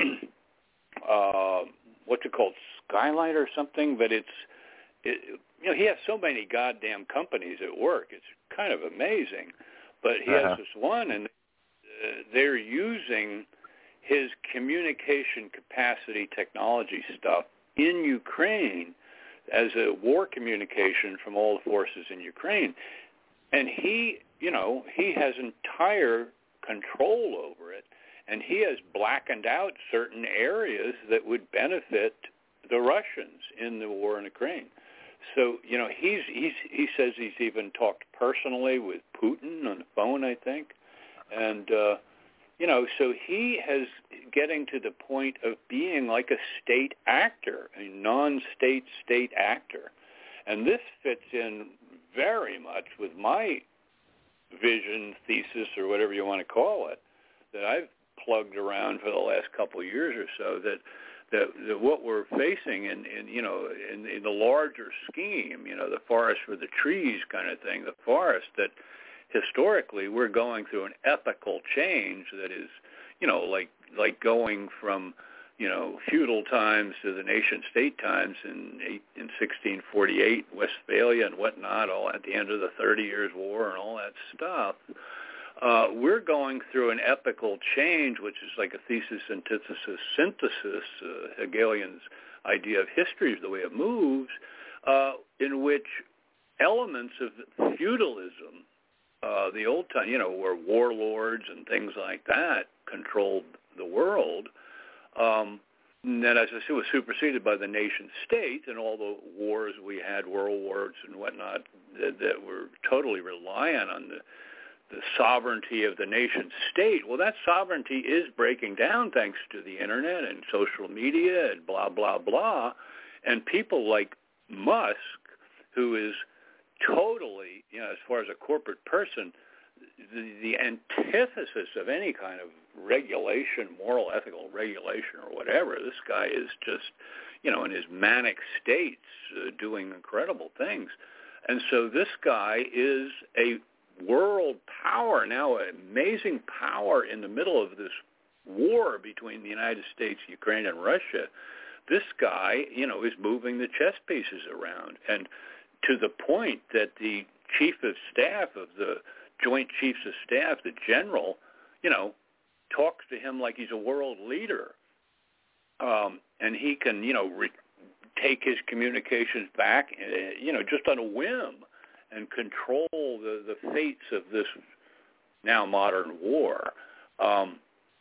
uh, what's it called, Skylight or something, but it's it, you know, he has so many goddamn companies at work. It's kind of amazing. But he Uh-huh. has this one, and uh, they're using his communication capacity technology stuff in Ukraine as a war communication from all the forces in Ukraine. And he, you know, he has entire control over it, and he has blackened out certain areas that would benefit the Russians in the war in Ukraine. So, you know, he's he's he says he's even talked personally with Putin on the phone, I think. And, uh, you know, so he has getting to the point of being like a state actor, a non-state state actor. And this fits in very much with my vision, thesis, or whatever you want to call it, that I've plugged around for the last couple of years or so, that that, that what we're facing in, in you know, in, in the larger scheme, you know, the forest for the trees kind of thing, the forest, that historically we're going through an epical change that is, you know, like like going from, you know, feudal times to the nation-state times in eight, in sixteen forty-eight, Westphalia and whatnot, all at the end of the Thirty Years' War and all that stuff. Uh, we're going through an epical change, which is like a thesis, antithesis, synthesis, uh, Hegelian's idea of history, the way it moves, uh, in which elements of feudalism, uh, the old time, you know, where warlords and things like that controlled the world, um, and then, as I said, was superseded by the nation state and all the wars we had, world wars and whatnot, that, that were totally reliant on the the sovereignty of the nation state. Well, that sovereignty is breaking down thanks to the internet and social media and blah, blah, blah. And people like Musk, who is totally, you know, as far as a corporate person, the, the antithesis of any kind of regulation, moral, ethical regulation or whatever. This guy is just, you know, in his manic states uh, doing incredible things. And so this guy is a world power, now an amazing power in the middle of this war between the United States, Ukraine, and Russia. This guy, you know, is moving the chess pieces around, and to the point that the chief of staff of the Joint Chiefs of Staff, the general, you know, talks to him like he's a world leader, um, and he can, you know, re- take his communications back, uh, you know, just on a whim, and control the, the fates of this now modern war. Um,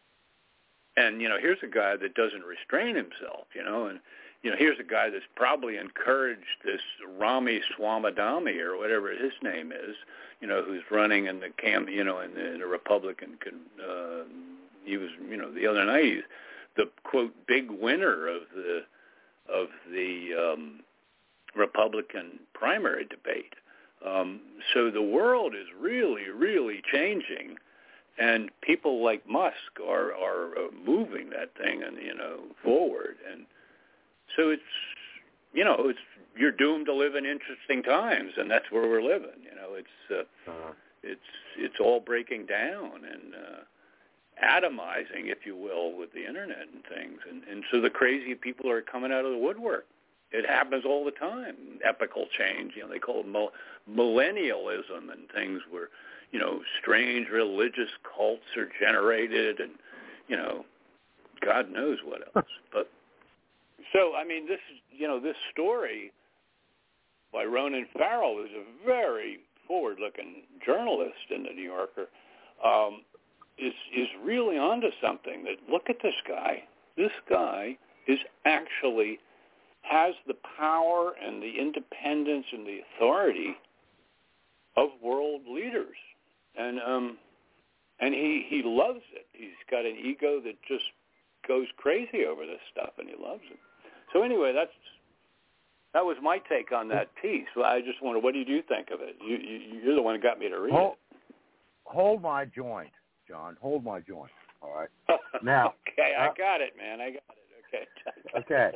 and, you know, here's a guy that doesn't restrain himself, you know, and, you know, here's a guy that's probably encouraged this Rami Swamadami or whatever his name is, you know, who's running in the camp, you know, in the, in the Republican, uh, he was, you know, the other night, he's the, quote, big winner of the, of the um, Republican primary debate. Um, so the world is really, really changing, and people like Musk are are uh, moving that thing and you know forward. And so it's you know it's you're doomed to live in interesting times, and that's where we're living. You know, it's uh, uh-huh. it's it's all breaking down and uh, atomizing, if you will, with the internet and things. And, and so the crazy people are coming out of the woodwork. It happens all the time. Epical change, you know, they call it millennialism and things where, you know, strange religious cults are generated and, you know, God knows what else. But so, I mean, this, you know, this story by Ronan Farrell, who's a very forward-looking journalist in the New Yorker, um, is is really onto something. That look at this guy. This guy is actually has the power and the independence and the authority of world leaders. And um, and he, he loves it. He's got an ego that just goes crazy over this stuff, and he loves it. So anyway, that's that was my take on that piece. I just wonder, what do you think of it? You, you, you're the one who got me to read hold, it. Hold my joint, John. Hold my joint. All right. Now. Okay, I uh, got it, man. I got it. Okay. Okay.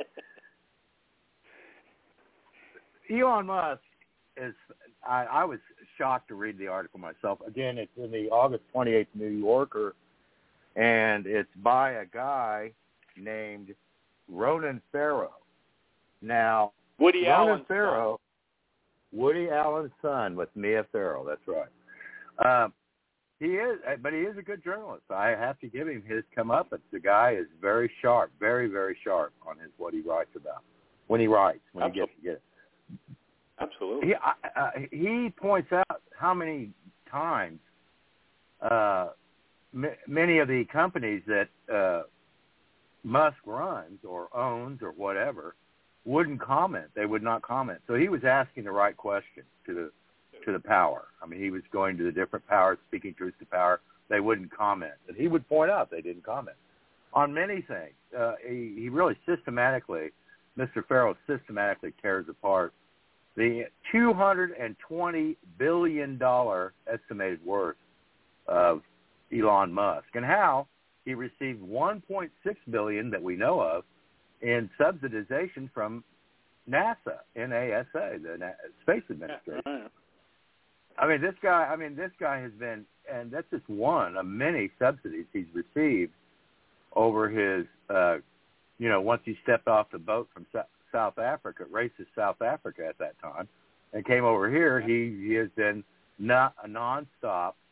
Elon Musk is, I, I was shocked to read the article myself. Again, it's in the August twenty-eighth New Yorker, and it's by a guy named Ronan Farrow. Now, Woody Ronan Allen's Farrow, son. Woody Allen's son with Mia Farrow, that's right. Um, he is, but he is a good journalist. I have to give him his comeuppance. The guy is very sharp, very, very sharp on his what he writes about. When he writes, when Absolutely. he gets to get it. Absolutely. He, uh, he points out how many times uh, m- many of the companies that uh, Musk runs or owns or whatever wouldn't comment. They would not comment. So he was asking the right question to the to the power. I mean, he was going to the different powers, speaking truth to power. They wouldn't comment. And he would point out they didn't comment on many things. Uh, he, he really systematically, Mister Farrow systematically tears apart the two hundred twenty billion dollars estimated worth of Elon Musk, and how he received one point six billion dollars that we know of in subsidization from NASA, N A S A, the Na- Space Administration. Yeah. I mean, this guy. I mean, this guy has been, and that's just one of many subsidies he's received over his, uh, you know, once he stepped off the boat from South Africa, racist South Africa at that time, and came over here. He, he has been not a nonstop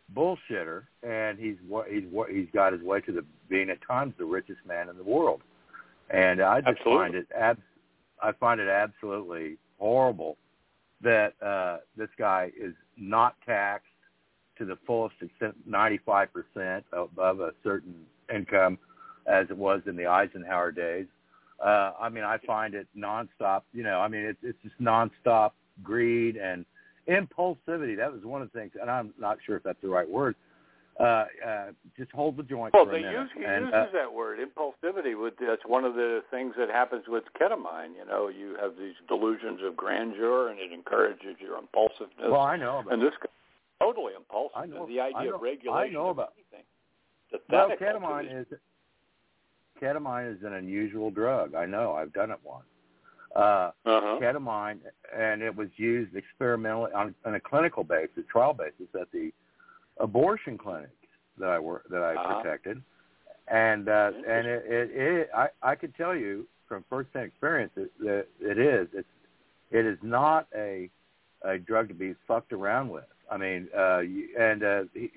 bullshitter, and he's he's he's got his way to the being at times the richest man in the world. And I just Absolutely. find it ab- I find it absolutely horrible that uh, this guy is not taxed to the fullest extent, ninety-five percent above a certain income, as it was in the Eisenhower days. Uh, I mean, I find it nonstop. You know, I mean, it's it's just nonstop greed and impulsivity. That was one of the things, and I'm not sure if that's the right word. Uh, uh, just hold the joint well, for a they minute. use, he and, uses uh, that word, impulsivity. With that's one of the things that happens with ketamine. You know, you have these delusions of grandeur, and it encourages your impulsiveness. Well, I know about and this guy is totally impulsive. I know, the idea I know, of regulation I know of about. anything. Well, Pathetic ketamine is ketamine is an unusual drug. I know. I've done it once. Uh, uh-huh. Ketamine, and it was used experimentally on, on a clinical basis, trial basis, at the abortion clinics that I were that I uh-huh. protected, and uh, and it, it, it I I could tell you from first-hand experience that it, it is it's it is not a a drug to be fucked around with. I mean, uh, and uh, he,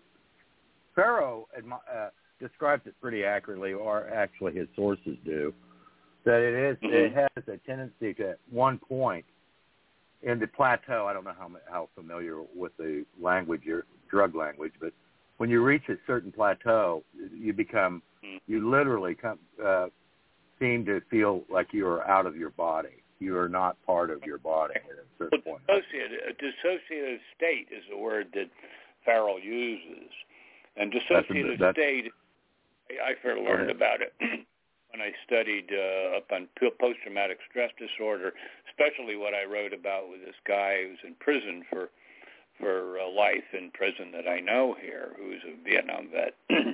Farrow uh, describes it pretty accurately, or actually his sources do, that it is mm-hmm. it has a tendency to, at one point in the plateau, I don't know how how familiar with the language, your drug language, but when you reach a certain plateau, you become, you literally come, uh, seem to feel like you are out of your body. You are not part of your body at a certain point. Dissociated, a dissociative state is the word that Farrell uses. And dissociative that's, that's, state, I first learned about it when I studied uh, up on post-traumatic stress disorder, especially what I wrote about with this guy who's in prison for for uh, life in prison that I know here, who's a Vietnam vet,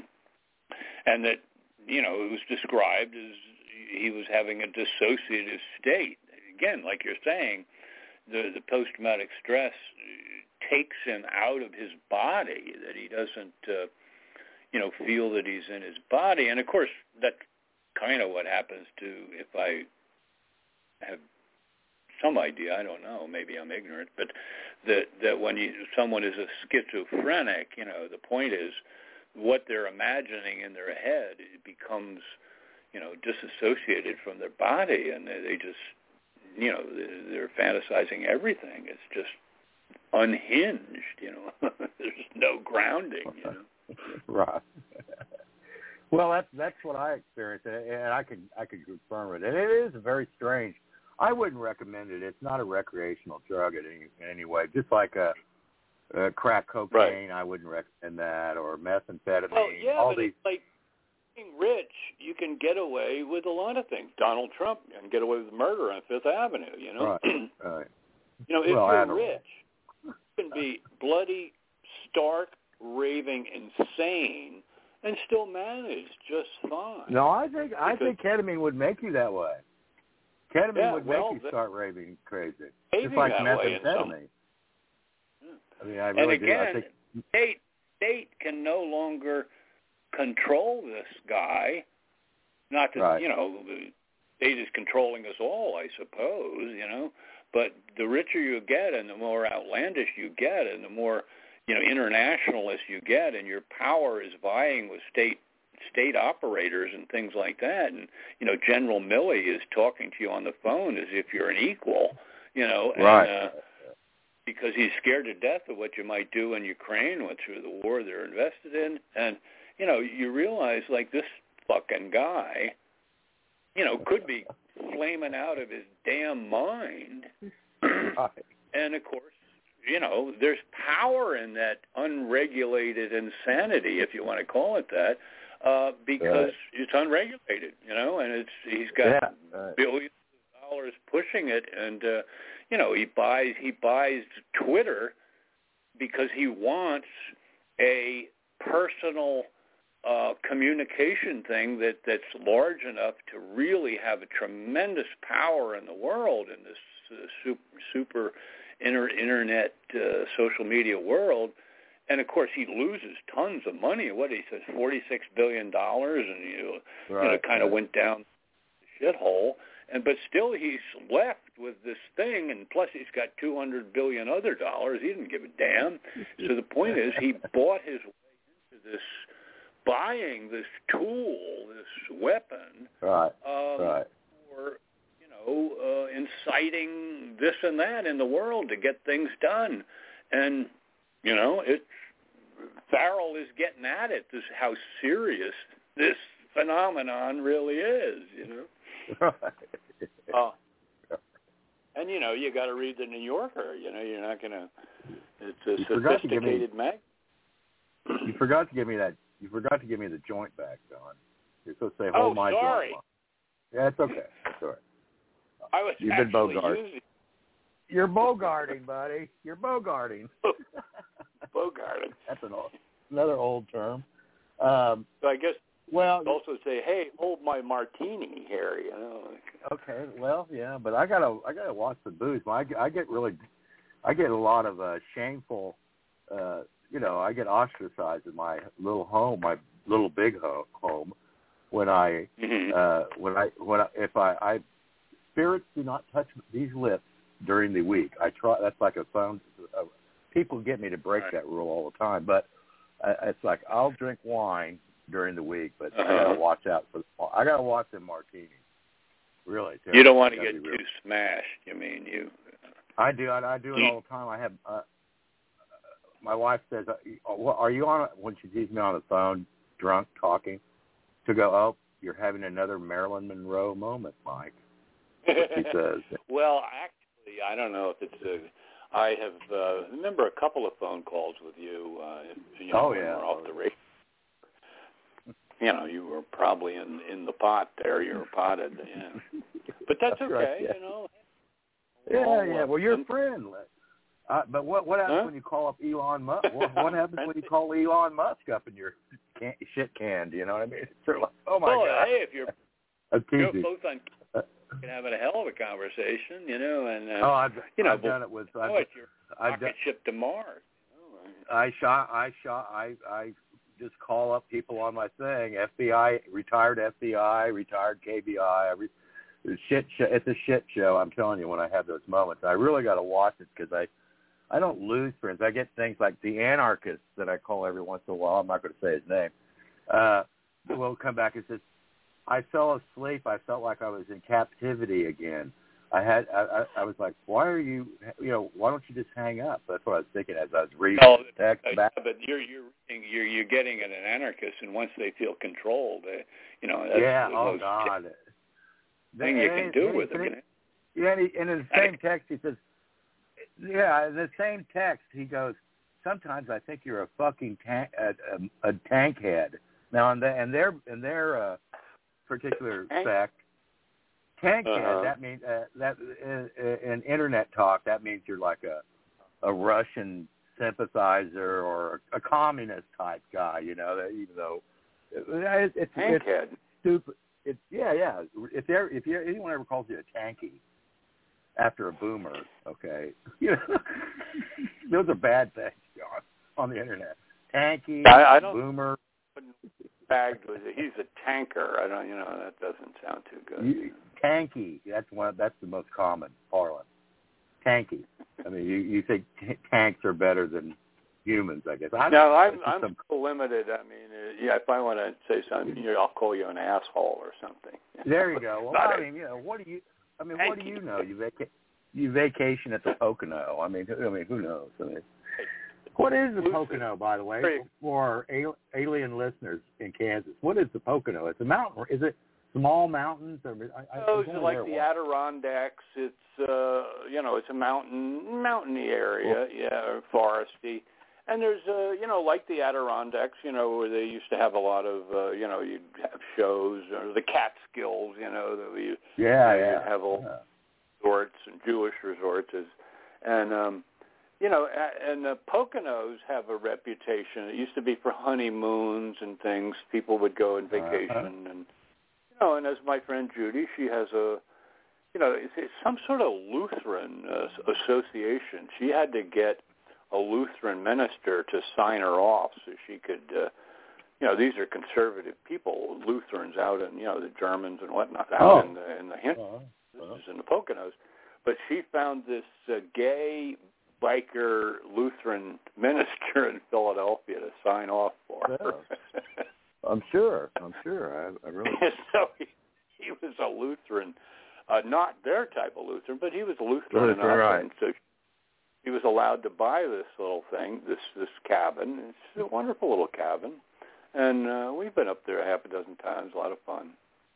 and that, you know, it was described as he was having a dissociative state. Again, like you're saying, the, the post-traumatic stress takes him out of his body, that he doesn't, uh, you know, feel that he's in his body. And, of course, that's kind of what happens to, if I have some idea, I don't know, maybe I'm ignorant, but that that when you, someone is a schizophrenic, you know, the point is what they're imagining in their head, it becomes, you know, disassociated from their body, and they, they just, you know, they're fantasizing everything. It's just unhinged, you know. There's no grounding, you know. Right. Well, that's that's what I experienced, and I could I could confirm it. And it is very strange. I wouldn't recommend it. It's not a recreational drug in any, in any way. Just like a, a crack cocaine, right. I wouldn't recommend that, or methamphetamine. Well, yeah, all but these. It's like being rich, you can get away with a lot of things. Donald Trump can get away with murder on Fifth Avenue, you know? Right, right. You know, if well, you're rich, you can be bloody, stark, raving, insane, and still manage just fine. No, I think because, I think ketamine would make you that way. Ketamine yeah, would well, make you start raving crazy, just like methamphetamine. I mean, I and really again, do. I think state state can no longer control this guy. Not that right. you know, the state is controlling us all, I suppose. You know, but the richer you get, and the more outlandish you get, and the more you know internationalist you get, and your power is vying with state. state operators and things like that, and you know General Milley is talking to you on the phone as if you're an equal, you know, right. and, uh, because he's scared to death of what you might do in Ukraine, which is the war they're invested in, and you know you realize like this fucking guy, you know, could be flaming out of his damn mind, and of course, you know, there's power in that unregulated insanity, if you want to call it that. Uh, because right. it's unregulated, you know, and it's he's got yeah, right. billions of dollars pushing it, and uh, you know he buys he buys Twitter because he wants a personal uh, communication thing that that's large enough to really have a tremendous power in the world in this uh, super, super inter- internet uh, social media world. And, of course, he loses tons of money. What he says, forty-six billion dollars, and, you know, right, you know kind of right. went down the shithole. And, but still he's left with this thing, and plus he's got two hundred billion other dollars. He didn't give a damn. So the point is, he bought his way into this, buying this tool, this weapon, right, um, right. for you know uh, inciting this and that in the world to get things done, and you know it. Farrell is getting at it. This how serious this phenomenon really is, you know. uh, and you know, you got to read the New Yorker. You know, you're not gonna. It's a you sophisticated me, mag. You forgot to give me that. You forgot to give me the joint back, Don. You're supposed to say, "Hold oh, my sorry. joint." Yeah, it's okay. That's all right. I was You've actually been Bogart. using. You're Bogarting, buddy. You're Bogarting. Bogarting. That's an old, another old term. Um, so I guess well, also say, "Hey, hold my martini here," you know. Okay, well, yeah, but I gotta, I gotta watch the booze. I, I get really, I get a lot of uh, shameful, uh, you know, I get ostracized in my little home, my little big ho- home, when I, mm-hmm. uh, when I, when I, if I, I, spirits do not touch these lips during the week. I try. That's like a phone. Uh, people get me to break right. that rule all the time, but uh, it's like I'll drink wine during the week, but uh-huh. I gotta watch out for. The, I gotta watch them martinis. Really, you don't want to get too smashed. You mean you? I do. I, I do it all the time. I have. Uh, my wife says, uh, "Are you on?" When she sees me on the phone, drunk, talking, to go, "Oh, you're having another Marilyn Monroe moment, Mike." What she says. Well, actually, I don't know if it's a. I have uh, remember a couple of phone calls with you. Uh, you know, oh when yeah. we're off the radio. You know, you were probably in in the pot there. You were potted. Yeah. But that's, that's okay. Right, yeah. You know. Yeah, well, yeah. Well, you're a friend. Uh, but what what happens huh? when you call up Elon Musk? What, what happens when you call Elon Musk up and you're can, shit canned? You know what I mean? It's sort of like, oh my well, god. Hey, if you're, you're both on, you can have a hell of a conversation. You know, and uh, oh, I've, you know, I've done it with. Oh, I've, it's your I've rocket done, ship to Mars. You know, I shot. I shot. I I just call up people on my thing. F B I, retired F B I, retired K B I. Every shit. Show, it's a shit show. I'm telling you, when I have those moments, I really got to watch it because I, I don't lose friends. I get things like the anarchist that I call every once in a while. I'm not going to say his name. Uh, will come back and says, "I fell asleep. I felt like I was in captivity again. I had. I, I, I was like, why are you? You know, why don't you just hang up?" That's what I was thinking as I was reading well, the text uh, back. But you're you're you're you're getting at an anarchist, and once they feel controlled, uh, you know, that's yeah. the Oh most God. thing you can do with them. You know? Yeah, and, he, and in the same text he says, yeah, in the same text he goes, "Sometimes I think you're a fucking tank, a, a, a tank head." Now, in, the, in their in their uh, particular sect, tank uh-huh. head, that means uh, that uh, in internet talk that means you're like a a Russian sympathizer or a communist type guy, you know. That even though it, it's tank it's head. stupid. It's yeah, yeah. If there, if you, anyone ever calls you a tanky after a boomer, okay, those are bad things on, on the internet. Tanky, I, I don't, boomer. Bagged with it. He's a tanker. I don't. You know, that doesn't sound too good. You, tanky. That's one. That's the most common parlance. Tanky. I mean, you you think t- tanks are better than humans? I guess. I no, I'm I'm some... so limited. I mean, uh, yeah. If I want to say something, you know, I'll call you an asshole or something. There you go. Well, Not I a, mean, you know, what do you? I mean, tanky. what do you know? You vaca- you vacation at the Pocono. I mean, I mean, who knows? I mean, what is the Pocono, by the way, for our al- alien listeners in Kansas? What is the Pocono? It's a mountain. Is it small mountains? Or, I, I, Those are like the Adirondacks. It's uh, you know, it's a mountain, mountainy area, well, yeah, or foresty. And there's uh, you know, like the Adirondacks, you know, where they used to have a lot of, uh, you know, you'd have shows, or the Catskills, you know, that we yeah, you know, yeah, you'd have all yeah. resorts and Jewish resorts, and um. You know, and the Poconos have a reputation. It used to be for honeymoons and things. People would go on vacation, uh-huh. and you know, and as my friend Judy, she has a, you know, it's, it's some sort of Lutheran uh, association. She had to get a Lutheran minister to sign her off so she could, uh, you know, these are conservative people, Lutherans out in, you know, the Germans and whatnot, out oh. in the in the Hin- uh-huh. this is in the Poconos. but she found this uh, gay biker Lutheran minister in Philadelphia to sign off for her. Yes. I'm sure. I'm sure. I, I really. So he, he was a Lutheran, uh, not their type of Lutheran, but he was a Lutheran, Lutheran enough, right. and so he was allowed to buy this little thing, this this cabin. It's a wonderful little cabin, and uh, we've been up there a half a dozen times. A lot of fun.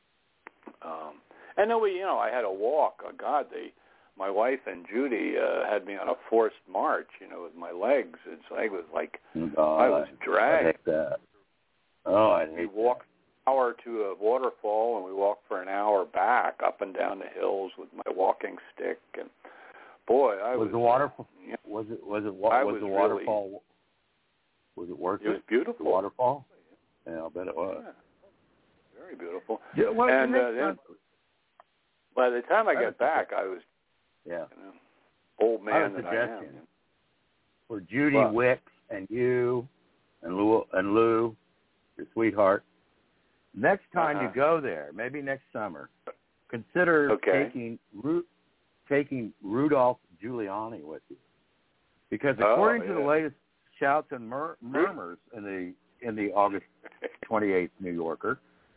Um, and then we, you know, I had a walk. Oh God, they. My wife and Judy uh, had me on a forced march, you know, with my legs. It's like, it was like oh, I was dragged. I hate that. Oh, I hate We walked an hour to a waterfall, and we walked for an hour back up and down the hills with my walking stick. And boy, I was, was the waterfall. You know, was it? Was it? Was, I was was the really, waterfall? Was it worth it? It was beautiful. The waterfall. Yeah, I'll bet it was. Yeah. Very beautiful. Yeah, well, and the uh, then, by the time I got back, I was. Yeah. You know, old man I have a that suggestion I am. for Judy What? Wicks and you and Lou and Lou, your sweetheart. Next time uh-huh. you go there, maybe next summer, consider okay. taking Ru- taking Rudolph Giuliani with you, because according oh, to yeah. the latest shouts and mur- murmurs in the in the August twenty-eighth New Yorker,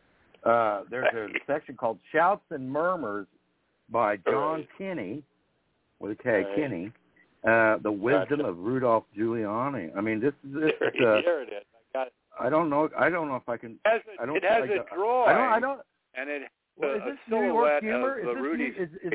uh, there's a section called "Shouts and Murmurs" by John right. Kinney. With a K, right. Kinney, uh, the wisdom gotcha. of Rudolph Giuliani. I mean, this is this. There, Uh, there it is. I got it. I don't know. I don't know if I can. It has a, I don't. it has I, a drawing. I don't. I don't. And it has Well, a, is this a New York silhouette humor? of Is the this, Rudy's is, is face.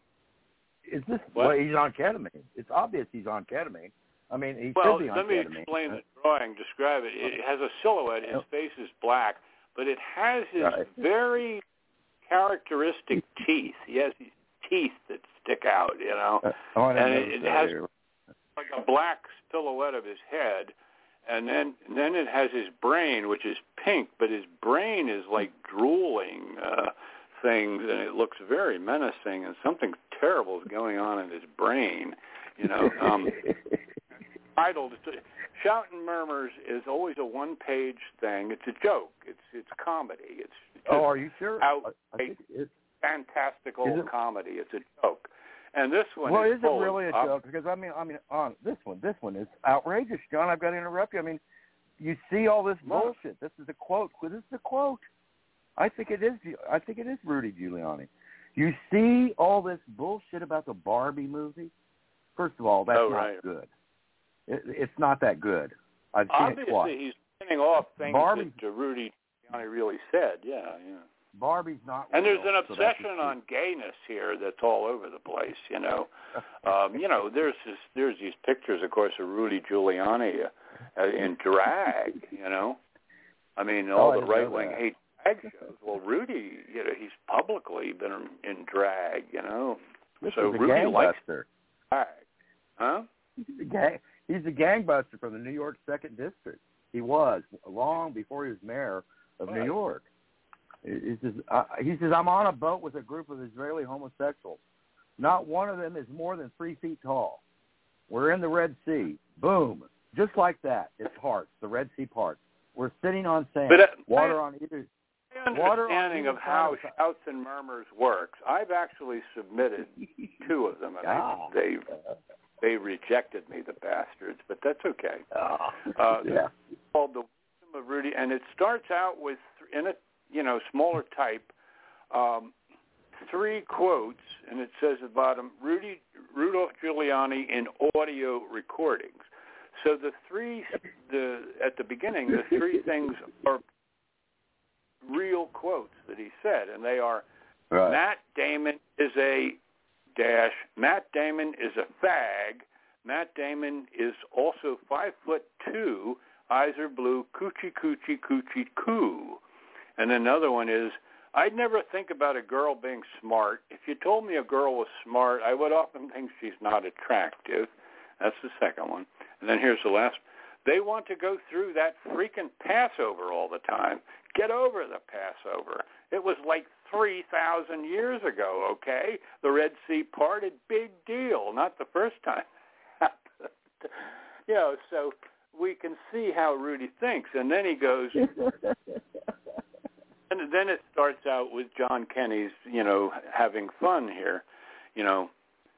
this? Is this? What? Well, he's on ketamine. It's obvious he's on ketamine. I mean, he well, should be on let me ketamine. explain the drawing. Describe it. It has a silhouette. His face is black, but it has his Right. very characteristic teeth. He has these teeth that stick out, you know, Uh, oh, I didn't and notice it, it that has here. like a black silhouette of his head, and then and then it has his brain, which is pink, but his brain is like drooling uh, things, and it looks very menacing, and something terrible is going on in his brain, you know. Um, titled "Shout and Murmurs" is always a one-page thing. It's a joke. It's it's comedy. It's just Oh, are you sure? Out, I think it's, fantastical is it, comedy. It's a joke. And this one well, is, is it full really a of, joke? Because I mean, I mean, on this one, this one is outrageous, John. I've got to interrupt you. I mean, you see all this bullshit. This is a quote. This is a quote. I think it is. I think it is Rudy Giuliani. You see all this bullshit about the Barbie movie. First of all, that's oh, not right. good. It, it's not that good. I've seen Obviously, it twice. he's spinning off things Barbie, that uh, Rudy Giuliani really said. Yeah, yeah. Barbie's not And real, there's an so that's obsession the on gayness here that's all over the place. You know, um, you know, there's this, there's these pictures, of course, of Rudy Giuliani uh, in drag. You know, I mean, all Oh, I the didn't know right wing that. hate drag shows. Well, Rudy, you know, he's publicly been in drag. You know, This so is a Rudy likes gangbuster. drag, huh? He's a gang. He's a gangbuster from the New York Second District. He was long before he was mayor of Right. New York. He says, uh, he says, I'm on a boat with a group of Israeli homosexuals. Not one of them is more than three feet tall. We're in the Red Sea. Boom. Just like that. It parts. The Red Sea parts. We're sitting on sand. But, uh, water my, on either my water on understanding either of how side of Shouts and Murmurs works, I've actually submitted two of them, and Ah. they, they they rejected me, the bastards, but that's okay. Oh, Uh, yeah. It's called The Wisdom of Rudy, and it starts out with, in a you know smaller type, um, three quotes, and it says at the bottom, Rudy Rudolph Giuliani in audio recordings. So the three, the at the beginning, the three things are real quotes that he said, and they are, Right. Matt Damon is a dash, Matt Damon is a fag, Matt Damon is also five foot two, eyes are blue, coochie coochie coochie coo. And another one is, I'd never think about a girl being smart. If you told me a girl was smart, I would often think she's not attractive. That's the second one. And then here's the last. They want to go through that freaking Passover all the time. Get over the Passover. It was like three thousand years ago, okay? The Red Sea parted, big deal. Not the first time. You know, so we can see how Rudy thinks. And then he goes, and then it starts out with John Kenny's, you know, having fun here. You know,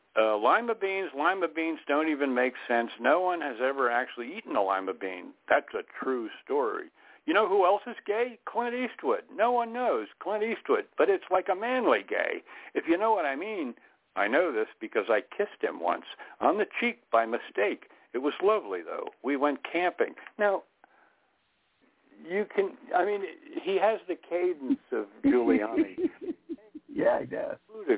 Uh, lima beans, lima beans don't even make sense. No one has ever actually eaten a lima bean. That's a true story. You know who else is gay? Clint Eastwood. No one knows Clint Eastwood, but it's like a manly gay. If you know what I mean, I know this because I kissed him once on the cheek by mistake. It was lovely, though. We went camping. Now, you can, I mean, he has the cadence of Giuliani. Yeah, he does.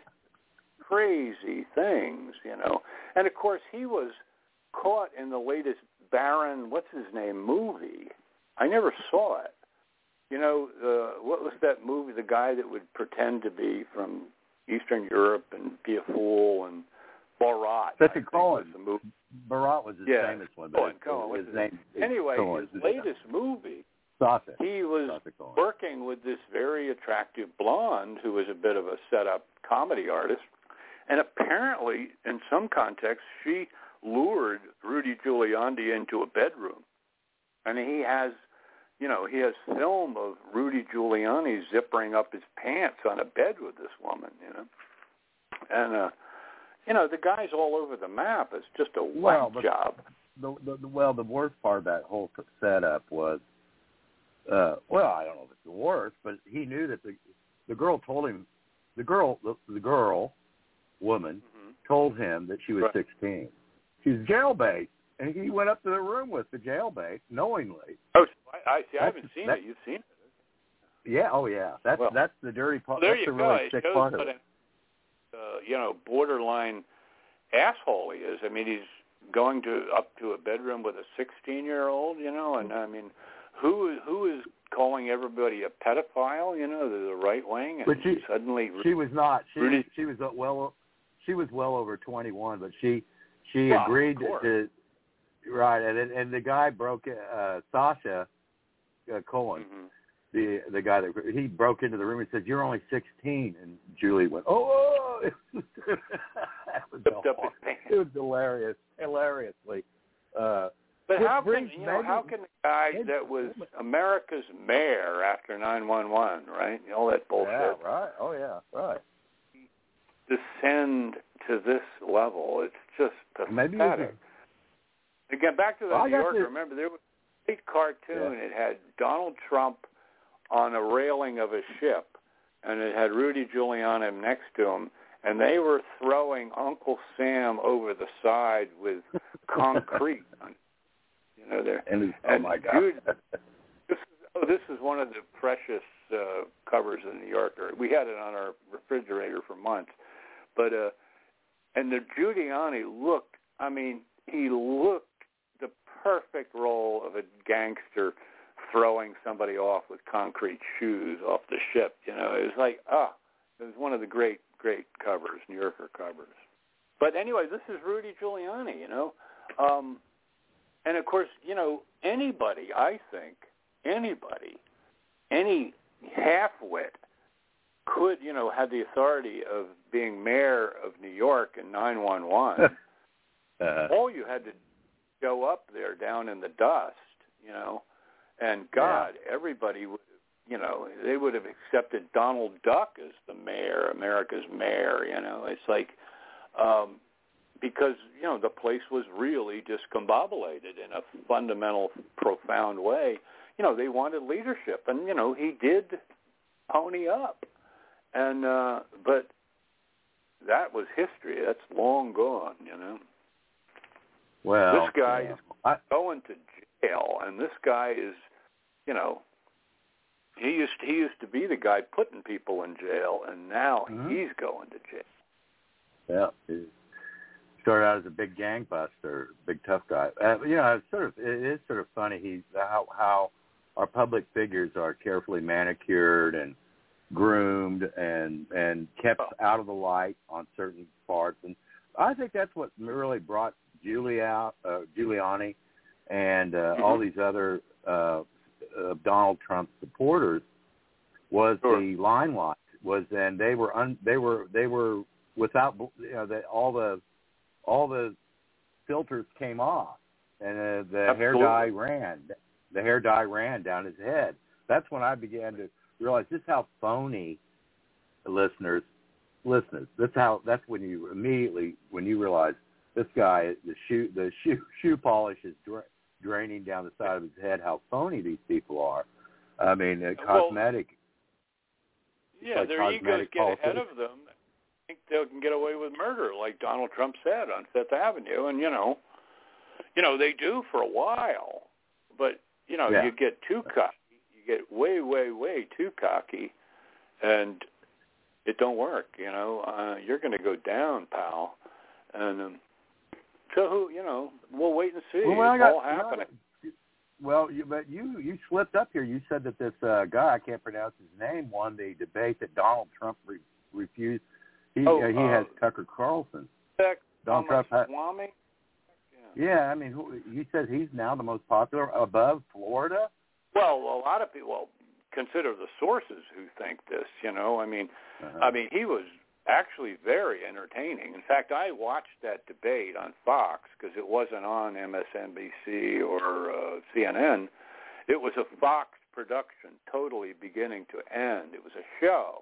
Crazy things, you know. And, of course, he was caught in the latest Baron, what's his name, movie. I never saw it. You know, uh, what was that movie, the guy that would pretend to be from Eastern Europe and be a fool, and Barat. That's a Cohen. Was the movie. Barat was his yeah, famous one. Cohen, Cohen. His, his name. Anyway, Cohen. his latest movie, Sasha. he was working with this very attractive blonde who was a bit of a set-up comedy artist, and apparently, in some context, she lured Rudy Giuliani into a bedroom, and he has, you know, he has film of Rudy Giuliani zippering up his pants on a bed with this woman, you know, and uh, you know, the guy's all over the map. It's just a well, whack job. The, the, the, well, the worst part of that whole setup was, uh, well, I don't know if it's the worst, but he knew that the the girl told him, the girl, the, the girl, woman, mm-hmm. told him that she was right. sixteen. She's jailbait, and he went up to the room with the jailbait knowingly. Oh, I, I see. I haven't seen that, it. You've seen it. Yeah. Oh, yeah. That's well, that's the dirty part. There that's you the go. really It sick shows part of what it. A, uh, you know, borderline asshole he is. I mean, he's going to up to a bedroom with a sixteen-year-old. You know, and I mean, who who is calling everybody a pedophile? You know, the, the right wing, and but she, suddenly she was not. She Rudy, was, she was well. She was well over twenty-one, but she she well, agreed to. Right, and and the guy broke uh, Sasha uh, Cohen, mm-hmm. the the guy that he broke into the room and said, "You're only sixteen," and Julie went, "Oh!" It was, that was it was hilarious, hilariously. Uh, but how can you know? How can the guy that was America's mayor after nine one one, right? All that bullshit. Yeah, right. Oh yeah, right. Descend to this level. It's just pathetic. Maybe it was, Again, back to the well, New Yorker, to, remember, there was a great cartoon. Yeah. It had Donald Trump on a railing of a ship, and it had Rudy Giuliani next to him, and they were throwing Uncle Sam over the side with concrete. You know, there. And, oh, and my God. Dude, this, is, oh, this is one of the precious uh, covers of the New Yorker. We had it on our refrigerator for months. But, uh, and the Giuliani looked, I mean, he looked the perfect role of a gangster throwing somebody off with concrete shoes off the ship. You know, it was like, ah, it was one of the great, great covers, New Yorker covers. But anyway, this is Rudy Giuliani, you know. Um, and, of course, you know, anybody, I think, anybody, any half-wit could, you know, have the authority of being mayor of New York in nine one one. uh, All you had to go up there down in the dust, you know, and God, yeah. everybody would, you know, they would have accepted Donald Duck as the mayor, America's mayor, you know. It's like, um, because, you know, the place was really discombobulated in a fundamental, profound way. You know, they wanted leadership, and, you know, he did pony up. And, uh, but that was history. That's long gone, you know. Well, this guy yeah. is I, going to jail, and this guy is, you know, he used to, he used to be the guy putting people in jail, and now mm-hmm. he's going to jail. Yeah, he started out as a big gang buster, big tough guy. Uh, you know, it's sort of it is sort of funny. He's how how our public figures are carefully manicured and groomed and and kept out of the light on certain parts, and I think that's what really brought Giulia, uh, Giuliani and uh, mm-hmm. all these other uh, uh, Donald Trump supporters was sure. the limelight was, and they were un, they were they were without you know the, all the all the filters came off, and uh, the Absolutely. hair dye ran the hair dye ran down his head. That's when I began to realize just how phony, listeners, listeners, that's how. That's when you immediately when you realize this guy, the shoe, the shoe, shoe polish is dra- draining down the side of his head. How phony these people are. I mean, uh, cosmetic. Well, yeah, like their cosmetic egos get politics. ahead of them. I think they can get away with murder, like Donald Trump said on Fifth Avenue, and you know, you know they do for a while, but you know Yeah. you get too cocky, you get way, way, way too cocky, and it don't work. You know, uh, you're going to go down, pal, and. Um, So who, you know, we'll wait and see. Well, I it's got- all happening. Well, you, but you you slipped up here. You said that this uh, guy, I can't pronounce his name, won the debate that Donald Trump re- refused. He Oh, uh, he uh, has Tucker Carlson. Donald Trump. Ha- Swami? yeah, I mean, who, he says he's now the most popular above Florida. Well, a lot of people well, consider the sources who think this. You know, I mean, Uh-huh. I mean, he was actually very entertaining. In fact, I watched that debate on Fox because it wasn't on M S N B C or uh, C N N. It was a Fox production, totally beginning to end. It was a show.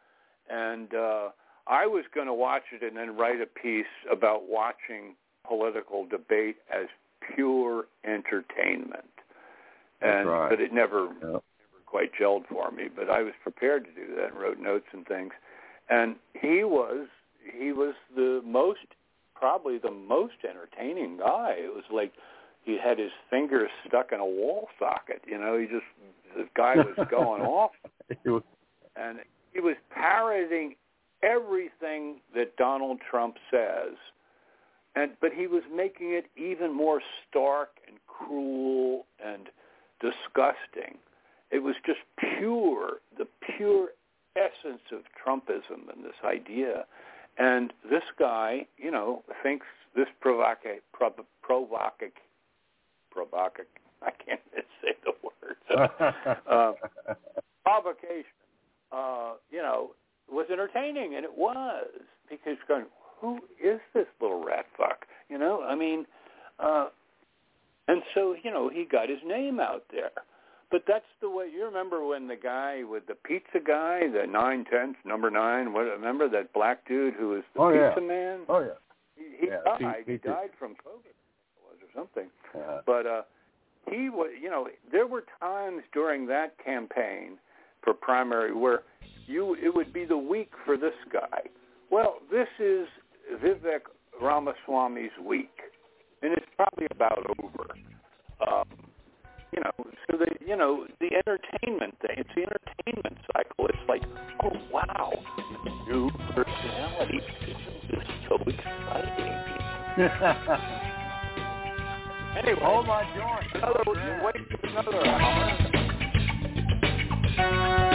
And uh, I was going to watch it and then write a piece about watching political debate as pure entertainment. And right. But it never, Yep. never quite gelled for me. But I was prepared to do that and wrote notes and things. And he was he was the most, probably the most entertaining guy. It was like he had his fingers stuck in a wall socket. You know, he just, the guy was going off. And he was parroting everything that Donald Trump says. And but he was making it even more stark and cruel and disgusting. It was just pure, the pure essence of Trumpism and this idea. And this guy, you know, thinks this provocative, provocative, provocative, I can't say the word, uh, provocation, uh, you know, was entertaining, and it was, because going, who is this little rat fuck? You know, I mean, uh, and so, you know, he got his name out there. But that's the way. You remember when the guy with the pizza guy, the nine tenths, number nine. What? Remember that black dude who was the oh, pizza yeah. man? Oh yeah. He, he yeah, died. he, he he died from COVID, was or something. Yeah. But uh, he was. You know, there were times during that campaign for primary where you it would be the week for this guy. Well, this is Vivek Ramaswamy's week, and it's probably about over. Um, You know, so the you know the entertainment thing. It's the entertainment cycle. It's like, oh wow, new personality. Isn't this so exciting? Anyway, hold my joint. Another wait for another hour.